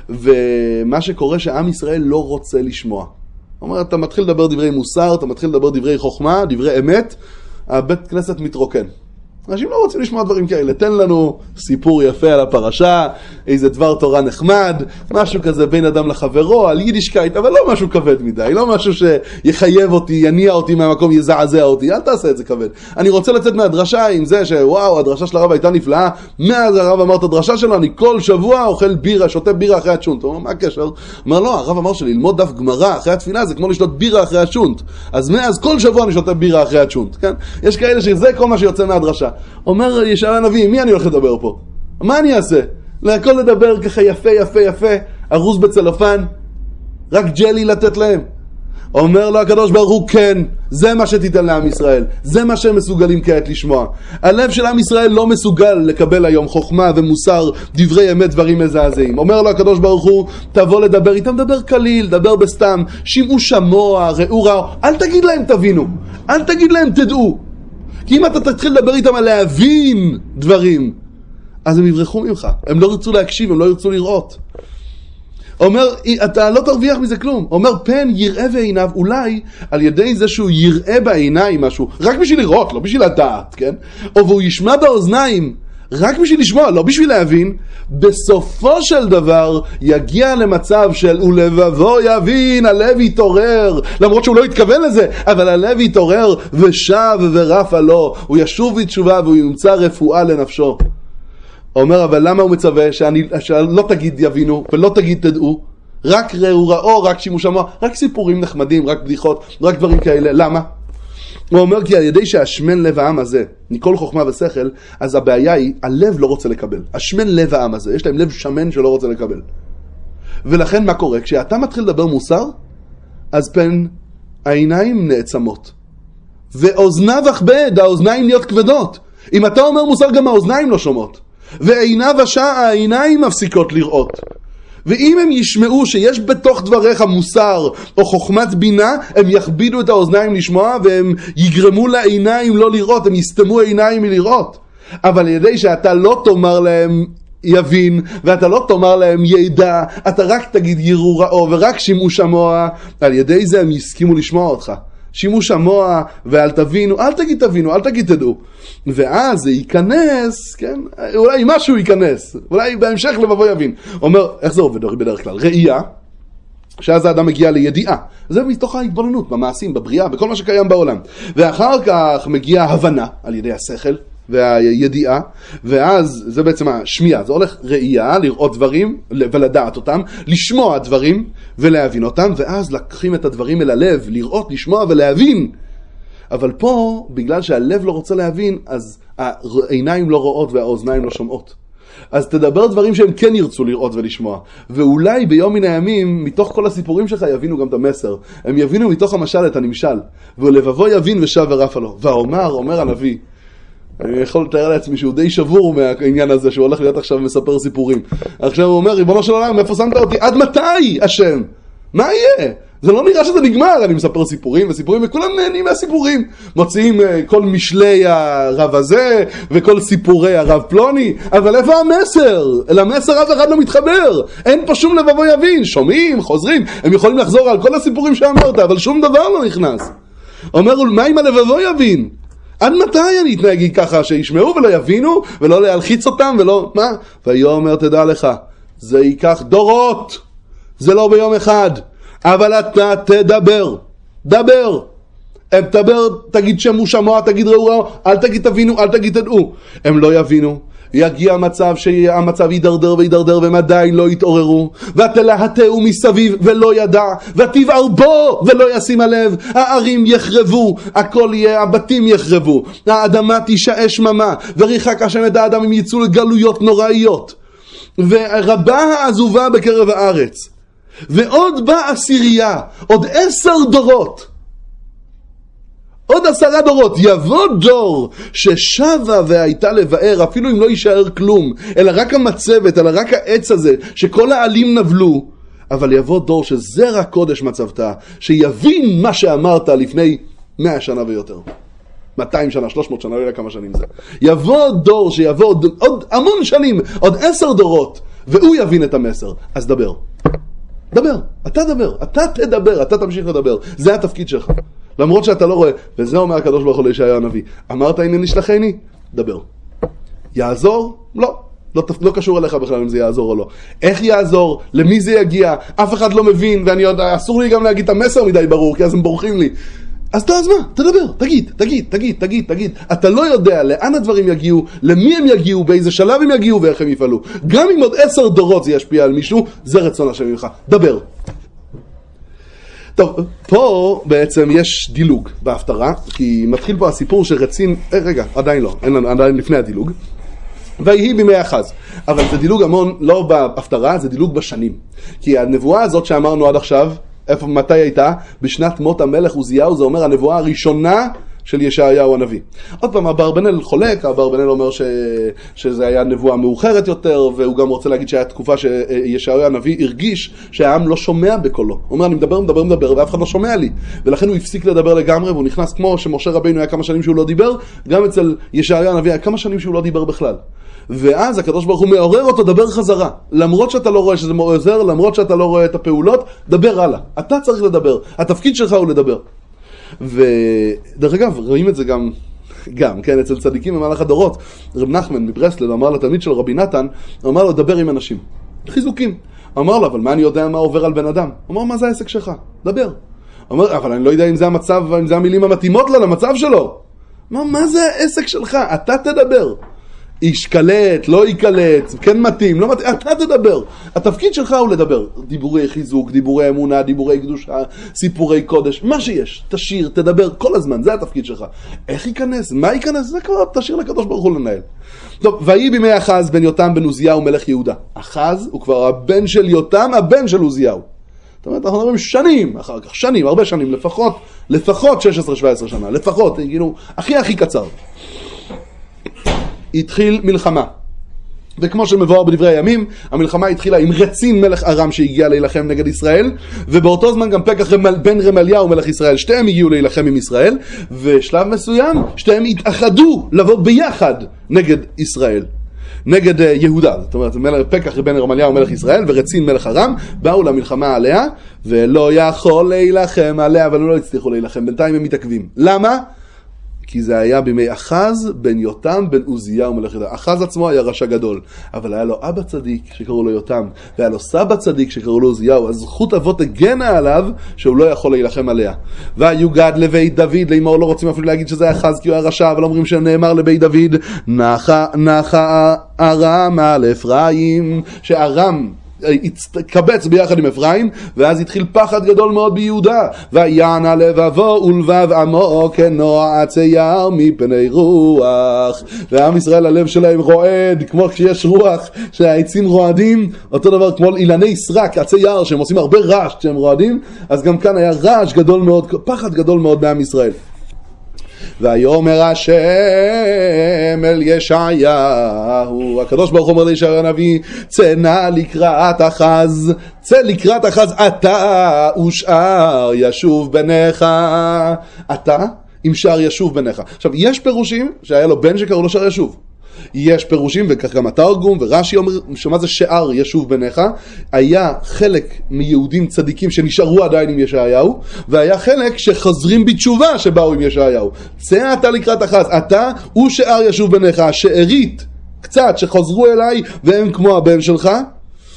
S1: ומה שקורה שעם ישראל לא רוצה לשמוע. אומר, אתה מתחיל לדבר דברי מוסר, אתה מתחיל לדבר דברי חוכמה, דברי אמת, הבית כנסת מתרוקן. אנשים לא רוצים לשמוע דברים כאלה. תן לנו סיפור יפה על הפרשה, איזה דבר תורה נחמד, משהו כזה בין אדם לחברו, על יידישקייט, אבל לא משהו כבד מדי, לא משהו שיחייב אותי, יניע אותי מהמקום, יזעזע אותי, אל תעשה את זה כבד. אני רוצה לצאת מהדרשה עם זה שוואו, הדרשה של הרב הייתה נפלאה, מאז הרב אמר את הדרשה שלו, אני כל שבוע אוכל בירה, שותה בירה אחרי הצ'ונט. הוא אומר, מה הקשר? אומר, לא, הרב אמר שללמוד דף גמרא אחרי התפילה זה כמו לשתות בירה אחרי הצ'ונט. אז מאז כל שבוע אני שותה בירה אחרי הצ'ונט, כן? יש כאלה שזה כל מה שיוצא מהדרשה. אומר ישעיה הנביא, מי אני הולך לדבר פה? מה אני אעשה? להכל לדבר ככה יפה יפה יפה, ארוז בצלופן, רק ג'לי לתת להם. אומר לו הקדוש ברוך הוא, כן, זה מה שתיתן לעם ישראל, זה מה שהם מסוגלים כעת לשמוע. הלב של עם ישראל לא מסוגל לקבל היום חוכמה ומוסר, דברי אמת, דברים מזעזעים. אומר לו הקדוש ברוך הוא, תבוא לדבר איתם, דבר קליל, דבר בסתם, שמעו שמוע, ראו ראו, אל תגיד להם תבינו, אל תגיד להם תדעו. כי אם אתה תתחיל לדבר איתם על להבין דברים, אז הם יברחו ממך. הם לא ירצו להקשיב, הם לא ירצו לראות. אומר, אתה לא תרוויח מזה כלום. אומר, פן יראה ועיניו, אולי על ידי זה שהוא יראה בעיניים משהו, רק בשביל לראות, לא בשביל לדעת, כן? או והוא ישמע באוזניים, רק בשביל לשמוע, לא בשביל להבין, בסופו של דבר יגיע למצב של ולבבו יבין, הלב יתעורר, למרות שהוא לא התכוון לזה, אבל הלב יתעורר ושב ורף עלו, הוא ישוב בתשובה והוא ימצא רפואה לנפשו. אומר, אבל למה הוא מצווה שלא תגיד יבינו ולא תגיד תדעו, רק ראו ראו, רק שימוש שמוע, רק סיפורים נחמדים, רק בדיחות, רק דברים כאלה. למה? הוא אומר, כי על ידי שהשמן לב העם הזה, מכל חוכמה ושכל, אז הבעיה היא, הלב לא רוצה לקבל. השמן לב העם הזה, יש להם לב שמן שלא רוצה לקבל. ולכן מה קורה? כשאתה מתחיל לדבר מוסר, אז פן העיניים נעצמות. ואוזניו אכבד, האוזניים להיות כבדות. אם אתה אומר מוסר, גם האוזניים לא שומעות. ועיניו העיניים מפסיקות לראות. ואם הם ישמעו שיש בתוך דבריך מוסר או חוכמת בינה, הם יכבידו את האוזניים לשמוע והם יגרמו לעיניים לא לראות, הם יסתמו העיניים מלראות. אבל על ידי שאתה לא תאמר להם יבין ואתה לא תאמר להם ידע, אתה רק תגיד יראו ראו ורק שימו שמוע, על ידי זה הם יסכימו לשמוע אותך. שימו שמוע ואל תבינו, אל תגיד תבינו, אל תגיד תדעו. ואז זה ייכנס, כן? אולי משהו ייכנס, אולי בהמשך לבבו יבין. אומר, איך זה עובד בדרך כלל? ראייה, שאז האדם מגיע לידיעה. זה מתוך ההתבוננות, במעשים, בבריאה, בכל מה שקיים בעולם. ואחר כך מגיע הבנה על ידי השכל והידיעה, ואז זה בעצם השמיעה. זה הולך ראייה, לראות דברים ולדעת אותם, לשמוע דברים ולהבין אותם, ואז לקחים את הדברים אל הלב, לראות, לשמוע ולהבין. אבל פה, בגלל שהלב לא רוצה להבין, אז העיניים לא רואות והאוזניים לא שומעות. אז תדבר דברים שהם כן ירצו לראות ולשמוע. ואולי ביום מן הימים, מתוך כל הסיפורים שלך יבינו גם את המסר. הם יבינו מתוך המשל את הנמשל. ולבבו יבין ושב ורף עלו. אומר הנביא, אני יכול לתאר לעצמי שהוא די שבור מהעניין הזה, שהוא הולך להיות עכשיו מספר סיפורים. עכשיו הוא אומר, ריבונו של עולם, איפה שמת אותי? עד מתי, השם? מה יהיה? זה לא נראה שזה נגמר, אני מספר סיפורים וסיפורים, וכולם נהנים מהסיפורים. מוציאים כל משלי הרב הזה, וכל סיפורי הרב פלוני, אבל איפה המסר? אל המסר אף אחד לא מתחבר. אין פה שום לבבו יבין, שומעים, חוזרים, הם יכולים לחזור על כל הסיפורים שאמרת, אבל שום דבר לא נכנס. אומר, מה אם הלבבו יבין? עד מתי אני אתנהג ככה, שישמעו ולא יבינו, ולא להלחיץ אותם, ולא, מה? ויאמר תדע לך, זה ייקח דורות, זה לא ביום אחד, אבל אתה תדבר, דבר. תדבר, תגיד שמו שמוע, תגיד ראו, אל תגיד תבינו, אל תגיד תדעו. הם לא יבינו, יגיע מצב שהמצב יידרדר וידרדר והם עדיין לא יתעוררו, ותלהטהו מסביב ולא ידע, ותבער בו ולא ישים הלב, הערים יחרבו, הכל יהיה, הבתים יחרבו, האדמה תישאה שממה, וריחק השם את האדם אם יצאו לגלויות נוראיות, ורבה העזובה בקרב הארץ, ועוד בא עשירייה, עוד 10 דורות, עוד 10 דורות, יבוא דור ששבה והייתה לבאר, אפילו אם לא יישאר כלום, אלא רק המצבת, אלא רק העץ הזה, שכל העלים נבלו, אבל יבוא דור שזרע קודש מצבתה, שיבין מה שאמרת לפני 100 שנה ויותר. 200 שנה, 300 שנה, לא יודע כמה שנים זה. יבוא דור שיבוא עוד המון שנים, עוד 10 דורות, והוא יבין את המסר. אז דבר. דבר, אתה דבר, אתה תדבר, אתה תמשיך לדבר. זה התפקיד שלך. למרות שאתה לא רואה, וזה אומר הקדוש ברוך הוא לישעיהו הנביא, אמרת הנה נשלחני, דבר. יעזור? לא קשור אליך בכלל אם זה יעזור או לא. איך יעזור? למי זה יגיע? אף אחד לא מבין, ואני יודע, אסור לי גם להגיד את המסר מדי ברור, כי אז הם בורחים לי. אז מה? תדבר, תגיד. אתה לא יודע לאן הדברים יגיעו, למי הם יגיעו, באיזה שלב הם יגיעו ואיך הם יפעלו. גם אם עוד 10 דורות זה ישפיע על מישהו, זה רצון השם ממך. דבר. טוב, פה בעצם יש דילוג בהפטרה, כי מתחיל פה הסיפור שרצין, רגע, עדיין לא, עדיין לפני הדילוג, ויהי בימי אחז. אבל זה דילוג המון, לא בהפטרה, זה דילוג בשנים. כי הנבואה הזאת שאמרנו עד עכשיו, מתי הייתה? בשנת מות המלך עוזיהו, זה אומר הנבואה הראשונה של ישעיהו הנביא. עוד פעם, אברבנאל חולק, אברבנאל אומר שזה היה נבואה מאוחרת יותר, והוא גם רוצה להגיד שהיה תקופה שישעיהו הנביא הרגיש שהעם לא שומע בקולו. הוא אומר, אני מדבר, ואף אחד לא שומע לי. ולכן הוא הפסיק לדבר לגמרי, והוא נכנס כמו שמשה רבינו היה כמה שנים שהוא לא דיבר, גם אצל ישעיהו הנביא היה כמה שנים שהוא לא דיבר בכלל. ואז הקדוש ברוך הוא מעורר אותו, דבר חזרה. למרות שאתה לא רואה שזה עוזר, למרות שאתה לא רואה את הפעולות, דבר הלאה. אתה צריך לדבר. התפקיד שלך הוא לדבר. ודרך אגב, רואים את זה גם, כן, אצל צדיקים במהלך הדורות. רב נחמן מברסלב אמר לתלמיד של רבי נתן, אמר לו, דבר עם אנשים. חיזוקים. אמר לו, אבל מה אני יודע מה עובר על בן אדם? אמר, מה זה העסק שלך? דבר. אמר, אבל אני לא יודע אם זה המצב, אם זה המילים המתאימות לו, למצב שלו. אמר, מה זה העסק שלך? אתה תדבר. ישקלט, לא יקלט, כן מתאים, לא מתאים, אתה תדבר. התפקיד שלך הוא לדבר. דיבורי חיזוק, דיבורי אמונה, דיבורי קדושה, סיפורי קודש, מה שיש. תשאיר, תדבר כל הזמן, זה התפקיד שלך. איך ייכנס? מה ייכנס? זה כבר תשאיר לקדוש ברוך הוא לנהל. טוב, ויהי בימי אחז בן יותם בן עוזיהו מלך יהודה. אחז הוא כבר הבן של יותם, הבן של עוזיהו. זאת אומרת, אנחנו מדברים שנים, אחר כך שנים, הרבה שנים, לפחות 16-17 שנה, לפחות, כאילו, הכי קצר. התחיל מלחמה. וכמו שמבואר בדברי הימים, המלחמה התחילה עם רצין מלך ארם שהגיע להילחם נגד ישראל, ובאותו זמן גם פקח בן רמליהו מלך ישראל, שתיהם הגיעו להילחם עם ישראל, ושלב מסוים שתיהם התאחדו לבוא ביחד נגד ישראל, נגד יהודה. זאת אומרת, פקח בן רמליהו מלך ישראל ורצין מלך ארם באו למלחמה עליה, ולא יכול להילחם עליה, אבל לא הצליחו להילחם. בינתיים הם מתעכבים. למה? כי זה היה בימי אחז בן יותם בן עוזיהו מלך יהודה. אחז עצמו היה רשע גדול, אבל היה לו אבא צדיק שקראו לו יותם, והיה לו סבא צדיק שקראו לו עוזיהו, אז זכות אבות הגנה עליו שהוא לא יכול להילחם עליה. והיוגד לבית דוד, לאמור לא רוצים אפילו להגיד שזה אחז כי הוא היה רשע, אבל אומרים שנאמר לבית דוד, נחה ארם על אפרים, שארם התקבץ ביחד עם אפרים, ואז התחיל פחד גדול מאוד ביהודה, ויענה לבבו ולבב עמו כנוע עצי יער מפני רוח. ועם ישראל הלב שלהם רועד, כמו כשיש רוח שהעצים רועדים, אותו דבר כמו אילני סרק, עצי יער שהם עושים הרבה רעש כשהם רועדים, אז גם כאן היה רעש גדול מאוד, פחד גדול מאוד בעם ישראל. ויאמר השם אל ישעיהו, הקדוש ברוך הוא אומר לישעיהו הנביא, צא נא לקראת אחז, צא לקראת אחז, אתה ושאר ישוב בניך. אתה עם שאר ישוב בניך. עכשיו, יש פירושים שהיה לו בן שקראו לו שאר ישוב. יש פירושים, וכך גם התרגום, ורש"י אומר, שמה זה שאר ישוב בניך? היה חלק מיהודים צדיקים שנשארו עדיין עם ישעיהו, והיה חלק שחוזרים בתשובה שבאו עם ישעיהו. צא אתה לקראת אחז, אתה ושאר ישוב בניך, השארית קצת שחוזרו אליי, והם כמו הבן שלך,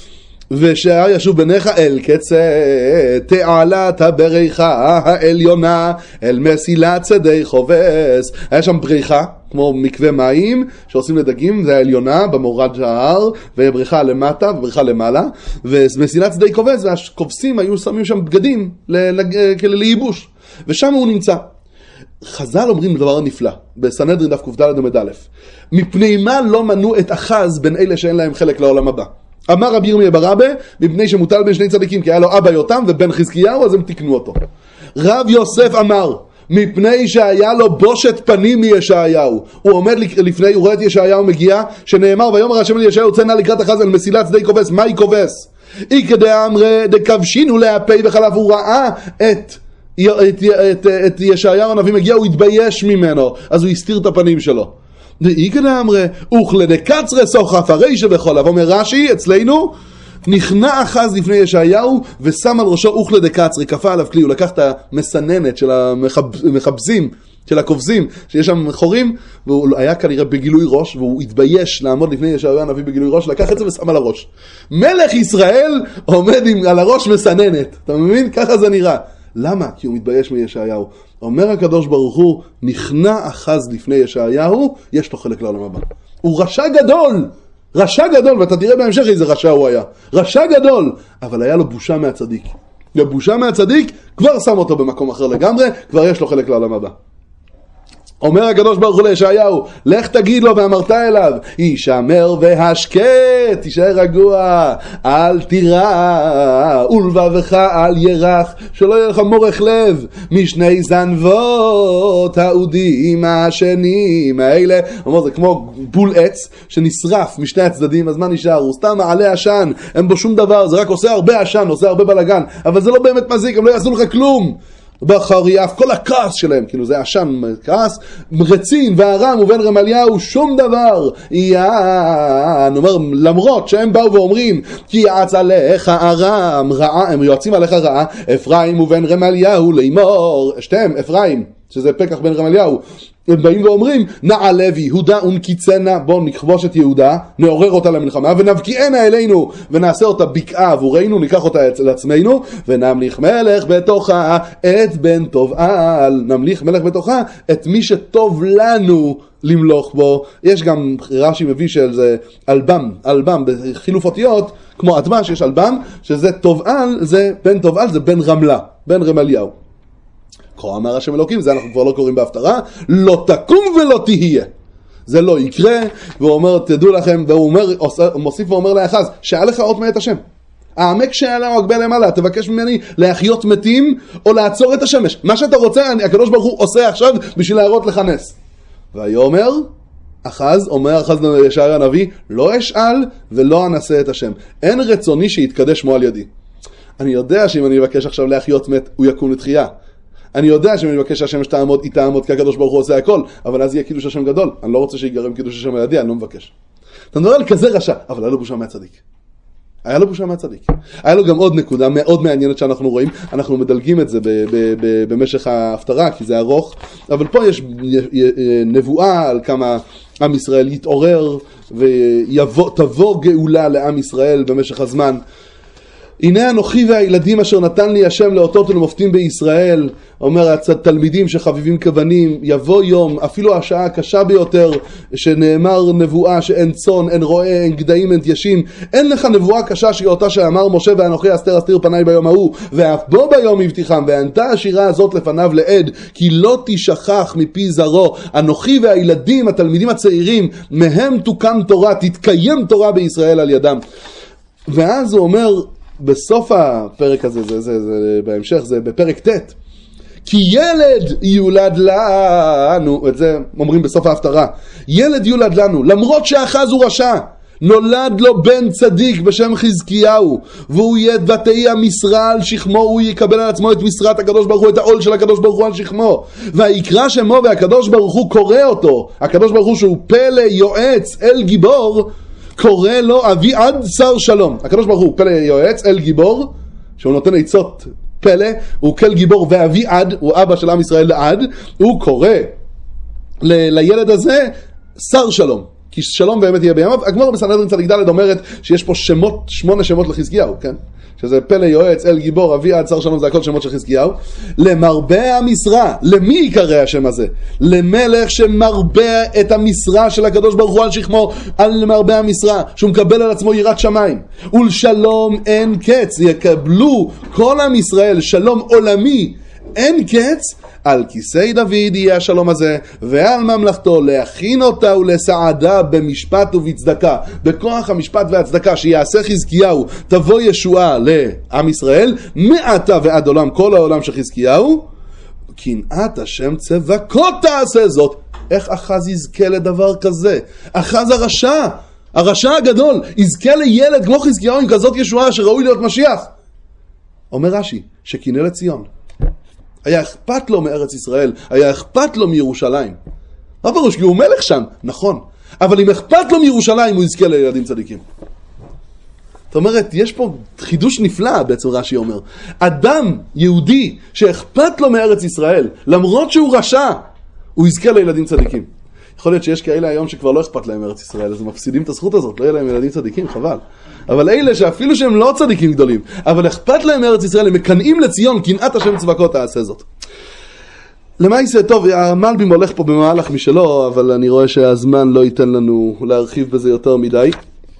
S1: ושאר ישוב בניך אל קצה תעלת הבריכה העליונה אל מסילת שדה חובס. היה שם בריכה כמו מקווה מים שעושים לדגים, זה העליונה במורד ההר, ובריכה למטה ובריכה למעלה, ומסילת שדה חובס, והכובסים היו שמים שם בגדים לייבוש, ושם הוא נמצא. חז"ל אומרים דבר נפלא בסנהדרין דף ק"ד עמוד א', מפני מה לא מנו את אחז בין אלה שאין להם חלק לעולם הבא. אמר רבי ירמיה בר אבא, מפני שמוטל בין שני צדיקים, כי היה לו אבא יותם ובן חזקיהו, אז הם תקנו אותו. רב יוסף אמר, מפני שהיה לו בושת פנים מישעיהו. הוא עומד לפני, הוא רואה את ישעיהו מגיע, שנאמר ויאמר השם אל ישעיהו צא נא לקראת אחז אל מסילת שדה כובס. מה היא כובס? איקא דאמרי דכבשינו להפי וחלף. הוא ראה את ישעיהו הנביא מגיע, הוא התבייש ממנו, אז הוא הסתיר את הפנים שלו. דאיקא דאמרי אוכלה דקצרה סוחף הרישא וחולב. אומר רש"י אצלנו, נכנע אחז לפני ישעיהו ושם על ראשו אוכלה דקצרה, כפה עליו כלי. הוא לקח את המסננת של המחבזים, של הכובזים, שיש שם חורים, והוא היה כנראה בגילוי ראש, והוא התבייש לעמוד לפני ישעיהו הנביא בגילוי ראש, לקח את זה ושם על הראש. מלך ישראל עומד על הראש מסננת, אתה מבין? ככה זה נראה. למה? כי הוא מתבייש מישעיהו. אומר הקדוש ברוך הוא, נכנע אחז לפני ישעיהו, יש לו חלק לעולם הבא. הוא רשע גדול, רשע גדול, ואתה תראה בהמשך איזה רשע הוא היה. רשע גדול, אבל היה לו בושה מהצדיק. ובושה מהצדיק כבר שם אותו במקום אחר לגמרי, כבר יש לו חלק לעולם הבא. אומר הקדוש ברוך הוא לישעיהו, לך תגיד לו ואמרת אליו, הישמר והשקט, תישאר רגוע, אל תירא, ולבבך אל ירח, שלא יהיה לך מורך לב, משני זנבות האודים השנים האלה. אומר, זה כמו בול עץ שנשרף משני הצדדים, אז מה נשאר? הוא סתם מעלה עשן, אין בו שום דבר, זה רק עושה הרבה עשן, עושה הרבה בלגן, אבל זה לא באמת מזיק, הם לא יעשו לך כלום. בחריף, כל הכעס שלהם, כאילו זה עשן, כעס, רצין והרם ובן רמליהו, שום דבר. אומר, למרות שהם באו ואומרים, כי יעץ עליך הרם, רעה, הם יועצים עליך רעה, אפרים ובן רמליהו לאמור, שתיהם, אפרים, שזה פקח בן רמליהו, הם באים ואומרים, נעלה ויהודה ונקיצנה, בואו נכבוש את יהודה, נעורר אותה למלחמה, ונבקיענה אלינו, ונעשה אותה בקעה עבורנו, ניקח אותה לעצמנו, ונמליך מלך בתוכה את בן טובעל. נמליך מלך בתוכה את מי שטוב לנו למלוך בו. יש גם רש"י מביא של זה אלבם בחילוף אותיות, כמו אדמש יש אלבם, שזה טובעל, זה בן טובעל, זה בן רמלה, בן רמליהו. כה אמר השם אלוקים, זה אנחנו כבר לא קוראים בהפטרה, לא תקום ולא תהיה. זה לא יקרה, והוא אומר, תדעו לכם, והוא מוסיף ואומר לאחז, שהיה לך אות מאת השם. העמק שהיה לה מגבה למעלה, תבקש ממני להחיות מתים, או לעצור את השמש. מה שאתה רוצה, הקדוש ברוך הוא עושה עכשיו, בשביל להראות לך נס. ויאמר, אומר אחז לישעיהו הנביא, לא אשאל ולא אנסה את השם. אין רצוני שיתקדש שמו על ידי. אני יודע שאם אני אבקש עכשיו להחיות מת, הוא יקום לתחייה. אני יודע שאם אני מבקש שהשמש תעמוד, היא תעמוד, כי הקדוש ברוך הוא עושה הכל, אבל אז יהיה קידוש השם גדול. אני לא רוצה שיגרם קידוש השם על ידי, אני לא מבקש. אתה מדבר על כזה רשע, אבל היה לו בושה מהצדיק. היה לו בושה מהצדיק. היה לו גם עוד נקודה מאוד מעניינת שאנחנו רואים, אנחנו מדלגים את זה במשך ההפטרה, כי זה ארוך, אבל פה יש נבואה על כמה עם ישראל יתעורר, ותבוא גאולה לעם ישראל במשך הזמן. הנה אנוכי והילדים אשר נתן לי השם לאותות ולמופתים בישראל, אומר התלמידים שחביבים כבנים, יבוא יום, אפילו השעה הקשה ביותר, שנאמר נבואה שאין צאן, אין רועה, אין גדיים, אין תיישים. אין לך נבואה קשה שהיא אותה שאמר משה ואנוכי אסתיר פניי ביום ההוא, ואף בו ביום הבטיחם, וענתה השירה הזאת לפניו לעד, כי לא תשכח מפי זרעו. אנוכי והילדים, התלמידים הצעירים, מהם תוקם תורה, תתקיים תורה בישראל על ידם. ואז הוא אומר, בסוף הפרק הזה, זה בהמשך, זה בפרק ט', כי ילד יולד לנו, את זה אומרים בסוף ההפטרה, ילד יולד לנו, למרות שאחז הוא רשע, נולד לו בן צדיק בשם חזקיהו, והוא ותהי המשרה על שכמו, הוא יקבל על עצמו את משרת הקדוש ברוך הוא, את העול של הקדוש ברוך הוא על שכמו, ויקרא שמו, והקדוש ברוך הוא קורא אותו, הקדוש ברוך הוא שהוא פלא יועץ אל גיבור, קורא לו אבי עד שר שלום. הקדוש ברוך הוא פלא יועץ אל גיבור, שהוא נותן עצות פלא, הוא כל גיבור, ואבי עד, הוא אבא של עם ישראל לעד, הוא קורא לילד הזה שר שלום. כי שלום באמת יהיה בימיו. הגמרא בסנהדרין צדיק ד' אומרת שיש פה 8 שמות לחזקיהו, כן? שזה פלא, יועץ, אל, גיבור, אבי, עד, שר שלום, זה הכל שמות של חזקיהו. למרבה המשרה, למי יקרא השם הזה? למלך שמרבה את המשרה של הקדוש ברוך הוא על שכמו, על מרבה המשרה, שהוא מקבל על עצמו יראת שמיים. ולשלום אין קץ, יקבלו כל עם ישראל שלום עולמי, אין קץ, על כיסא דוד יהיה השלום הזה, ועל ממלכתו להכין אותה ולסעדה במשפט ובצדקה. בכוח המשפט והצדקה שיעשה חזקיהו תבוא ישועה לעם ישראל, מעתה ועד עולם, כל העולם של חזקיהו. קנאת השם צבקות תעשה זאת. איך אחז יזכה לדבר כזה? אחז הרשע הגדול, יזכה לילד כמו חזקיהו עם כזאת ישועה שראוי להיות משיח. אומר רש"י, שקינא לציון, היה אכפת לו מארץ ישראל, היה אכפת לו מירושלים. לא פירוש, כי הוא מלך שם, נכון. אבל אם אכפת לו מירושלים, הוא יזכה לילדים צדיקים. זאת אומרת, יש פה חידוש נפלא, בעצם רש"י אומר. אדם יהודי שאכפת לו מארץ ישראל, למרות שהוא רשע, הוא יזכה לילדים צדיקים. יכול להיות שיש כאלה היום שכבר לא אכפת להם מארץ ישראל, אז הם מפסידים את הזכות הזאת, לא יהיה להם ילדים צדיקים, חבל. אבל אלה שאפילו שהם לא צדיקים גדולים, אבל אכפת להם מארץ ישראל, הם מקנאים לציון, קנאת השם צבקות תעשה זאת. למעשה, טוב, המלבים הולך פה במהלך משלו, אבל אני רואה שהזמן לא ייתן לנו להרחיב בזה יותר מדי.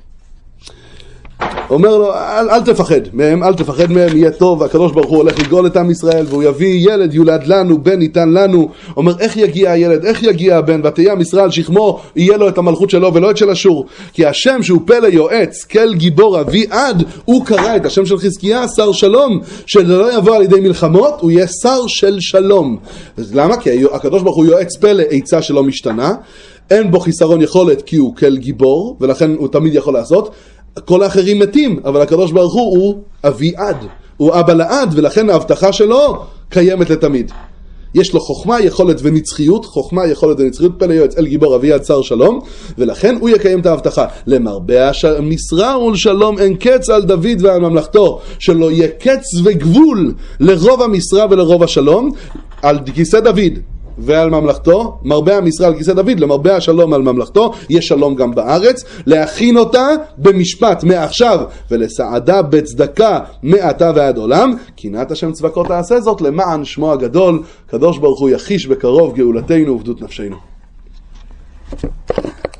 S1: אומר לו, אל תפחד מהם, יהיה טוב, הקדוש ברוך הוא הולך לגאול את עם ישראל, והוא יביא ילד יולד לנו, בן ניתן לנו. אומר, איך יגיע הילד, איך יגיע הבן, ותהיה ישראל על שכמו, יהיה לו את המלכות שלו ולא את של אשור. כי השם שהוא פלא יועץ, כל גיבור אבי עד, הוא קרא את השם של חזקיה, שר שלום, שלא יבוא על ידי מלחמות, הוא יהיה שר של שלום. למה? כי הקדוש ברוך הוא יועץ פלא, עצה שלא משתנה, אין בו חיסרון יכולת כי הוא כל גיבור, ולכן הוא תמיד יכול לעשות. כל האחרים מתים, אבל הקדוש ברוך הוא אבי עד, הוא אבא לעד, ולכן ההבטחה שלו קיימת לתמיד. יש לו חוכמה, יכולת ונצחיות, חוכמה, יכולת ונצחיות, פלא יועץ, אל גיבור אבי עד שר שלום, ולכן הוא יקיים את ההבטחה. למרבה המשרה ולשלום אין קץ על דוד ועל ממלכתו, שלא יהיה קץ וגבול לרוב המשרה ולרוב השלום, על כיסא דוד ועל ממלכתו, מרבה המשרה על כיסא דוד, למרבה השלום על ממלכתו, יש שלום גם בארץ, להכין אותה במשפט מעכשיו, ולסעדה בצדקה מעתה ועד עולם. קנאת השם צבקות תעשה זאת למען שמו הגדול, קדוש ברוך הוא יחיש בקרוב גאולתנו ובדות נפשנו.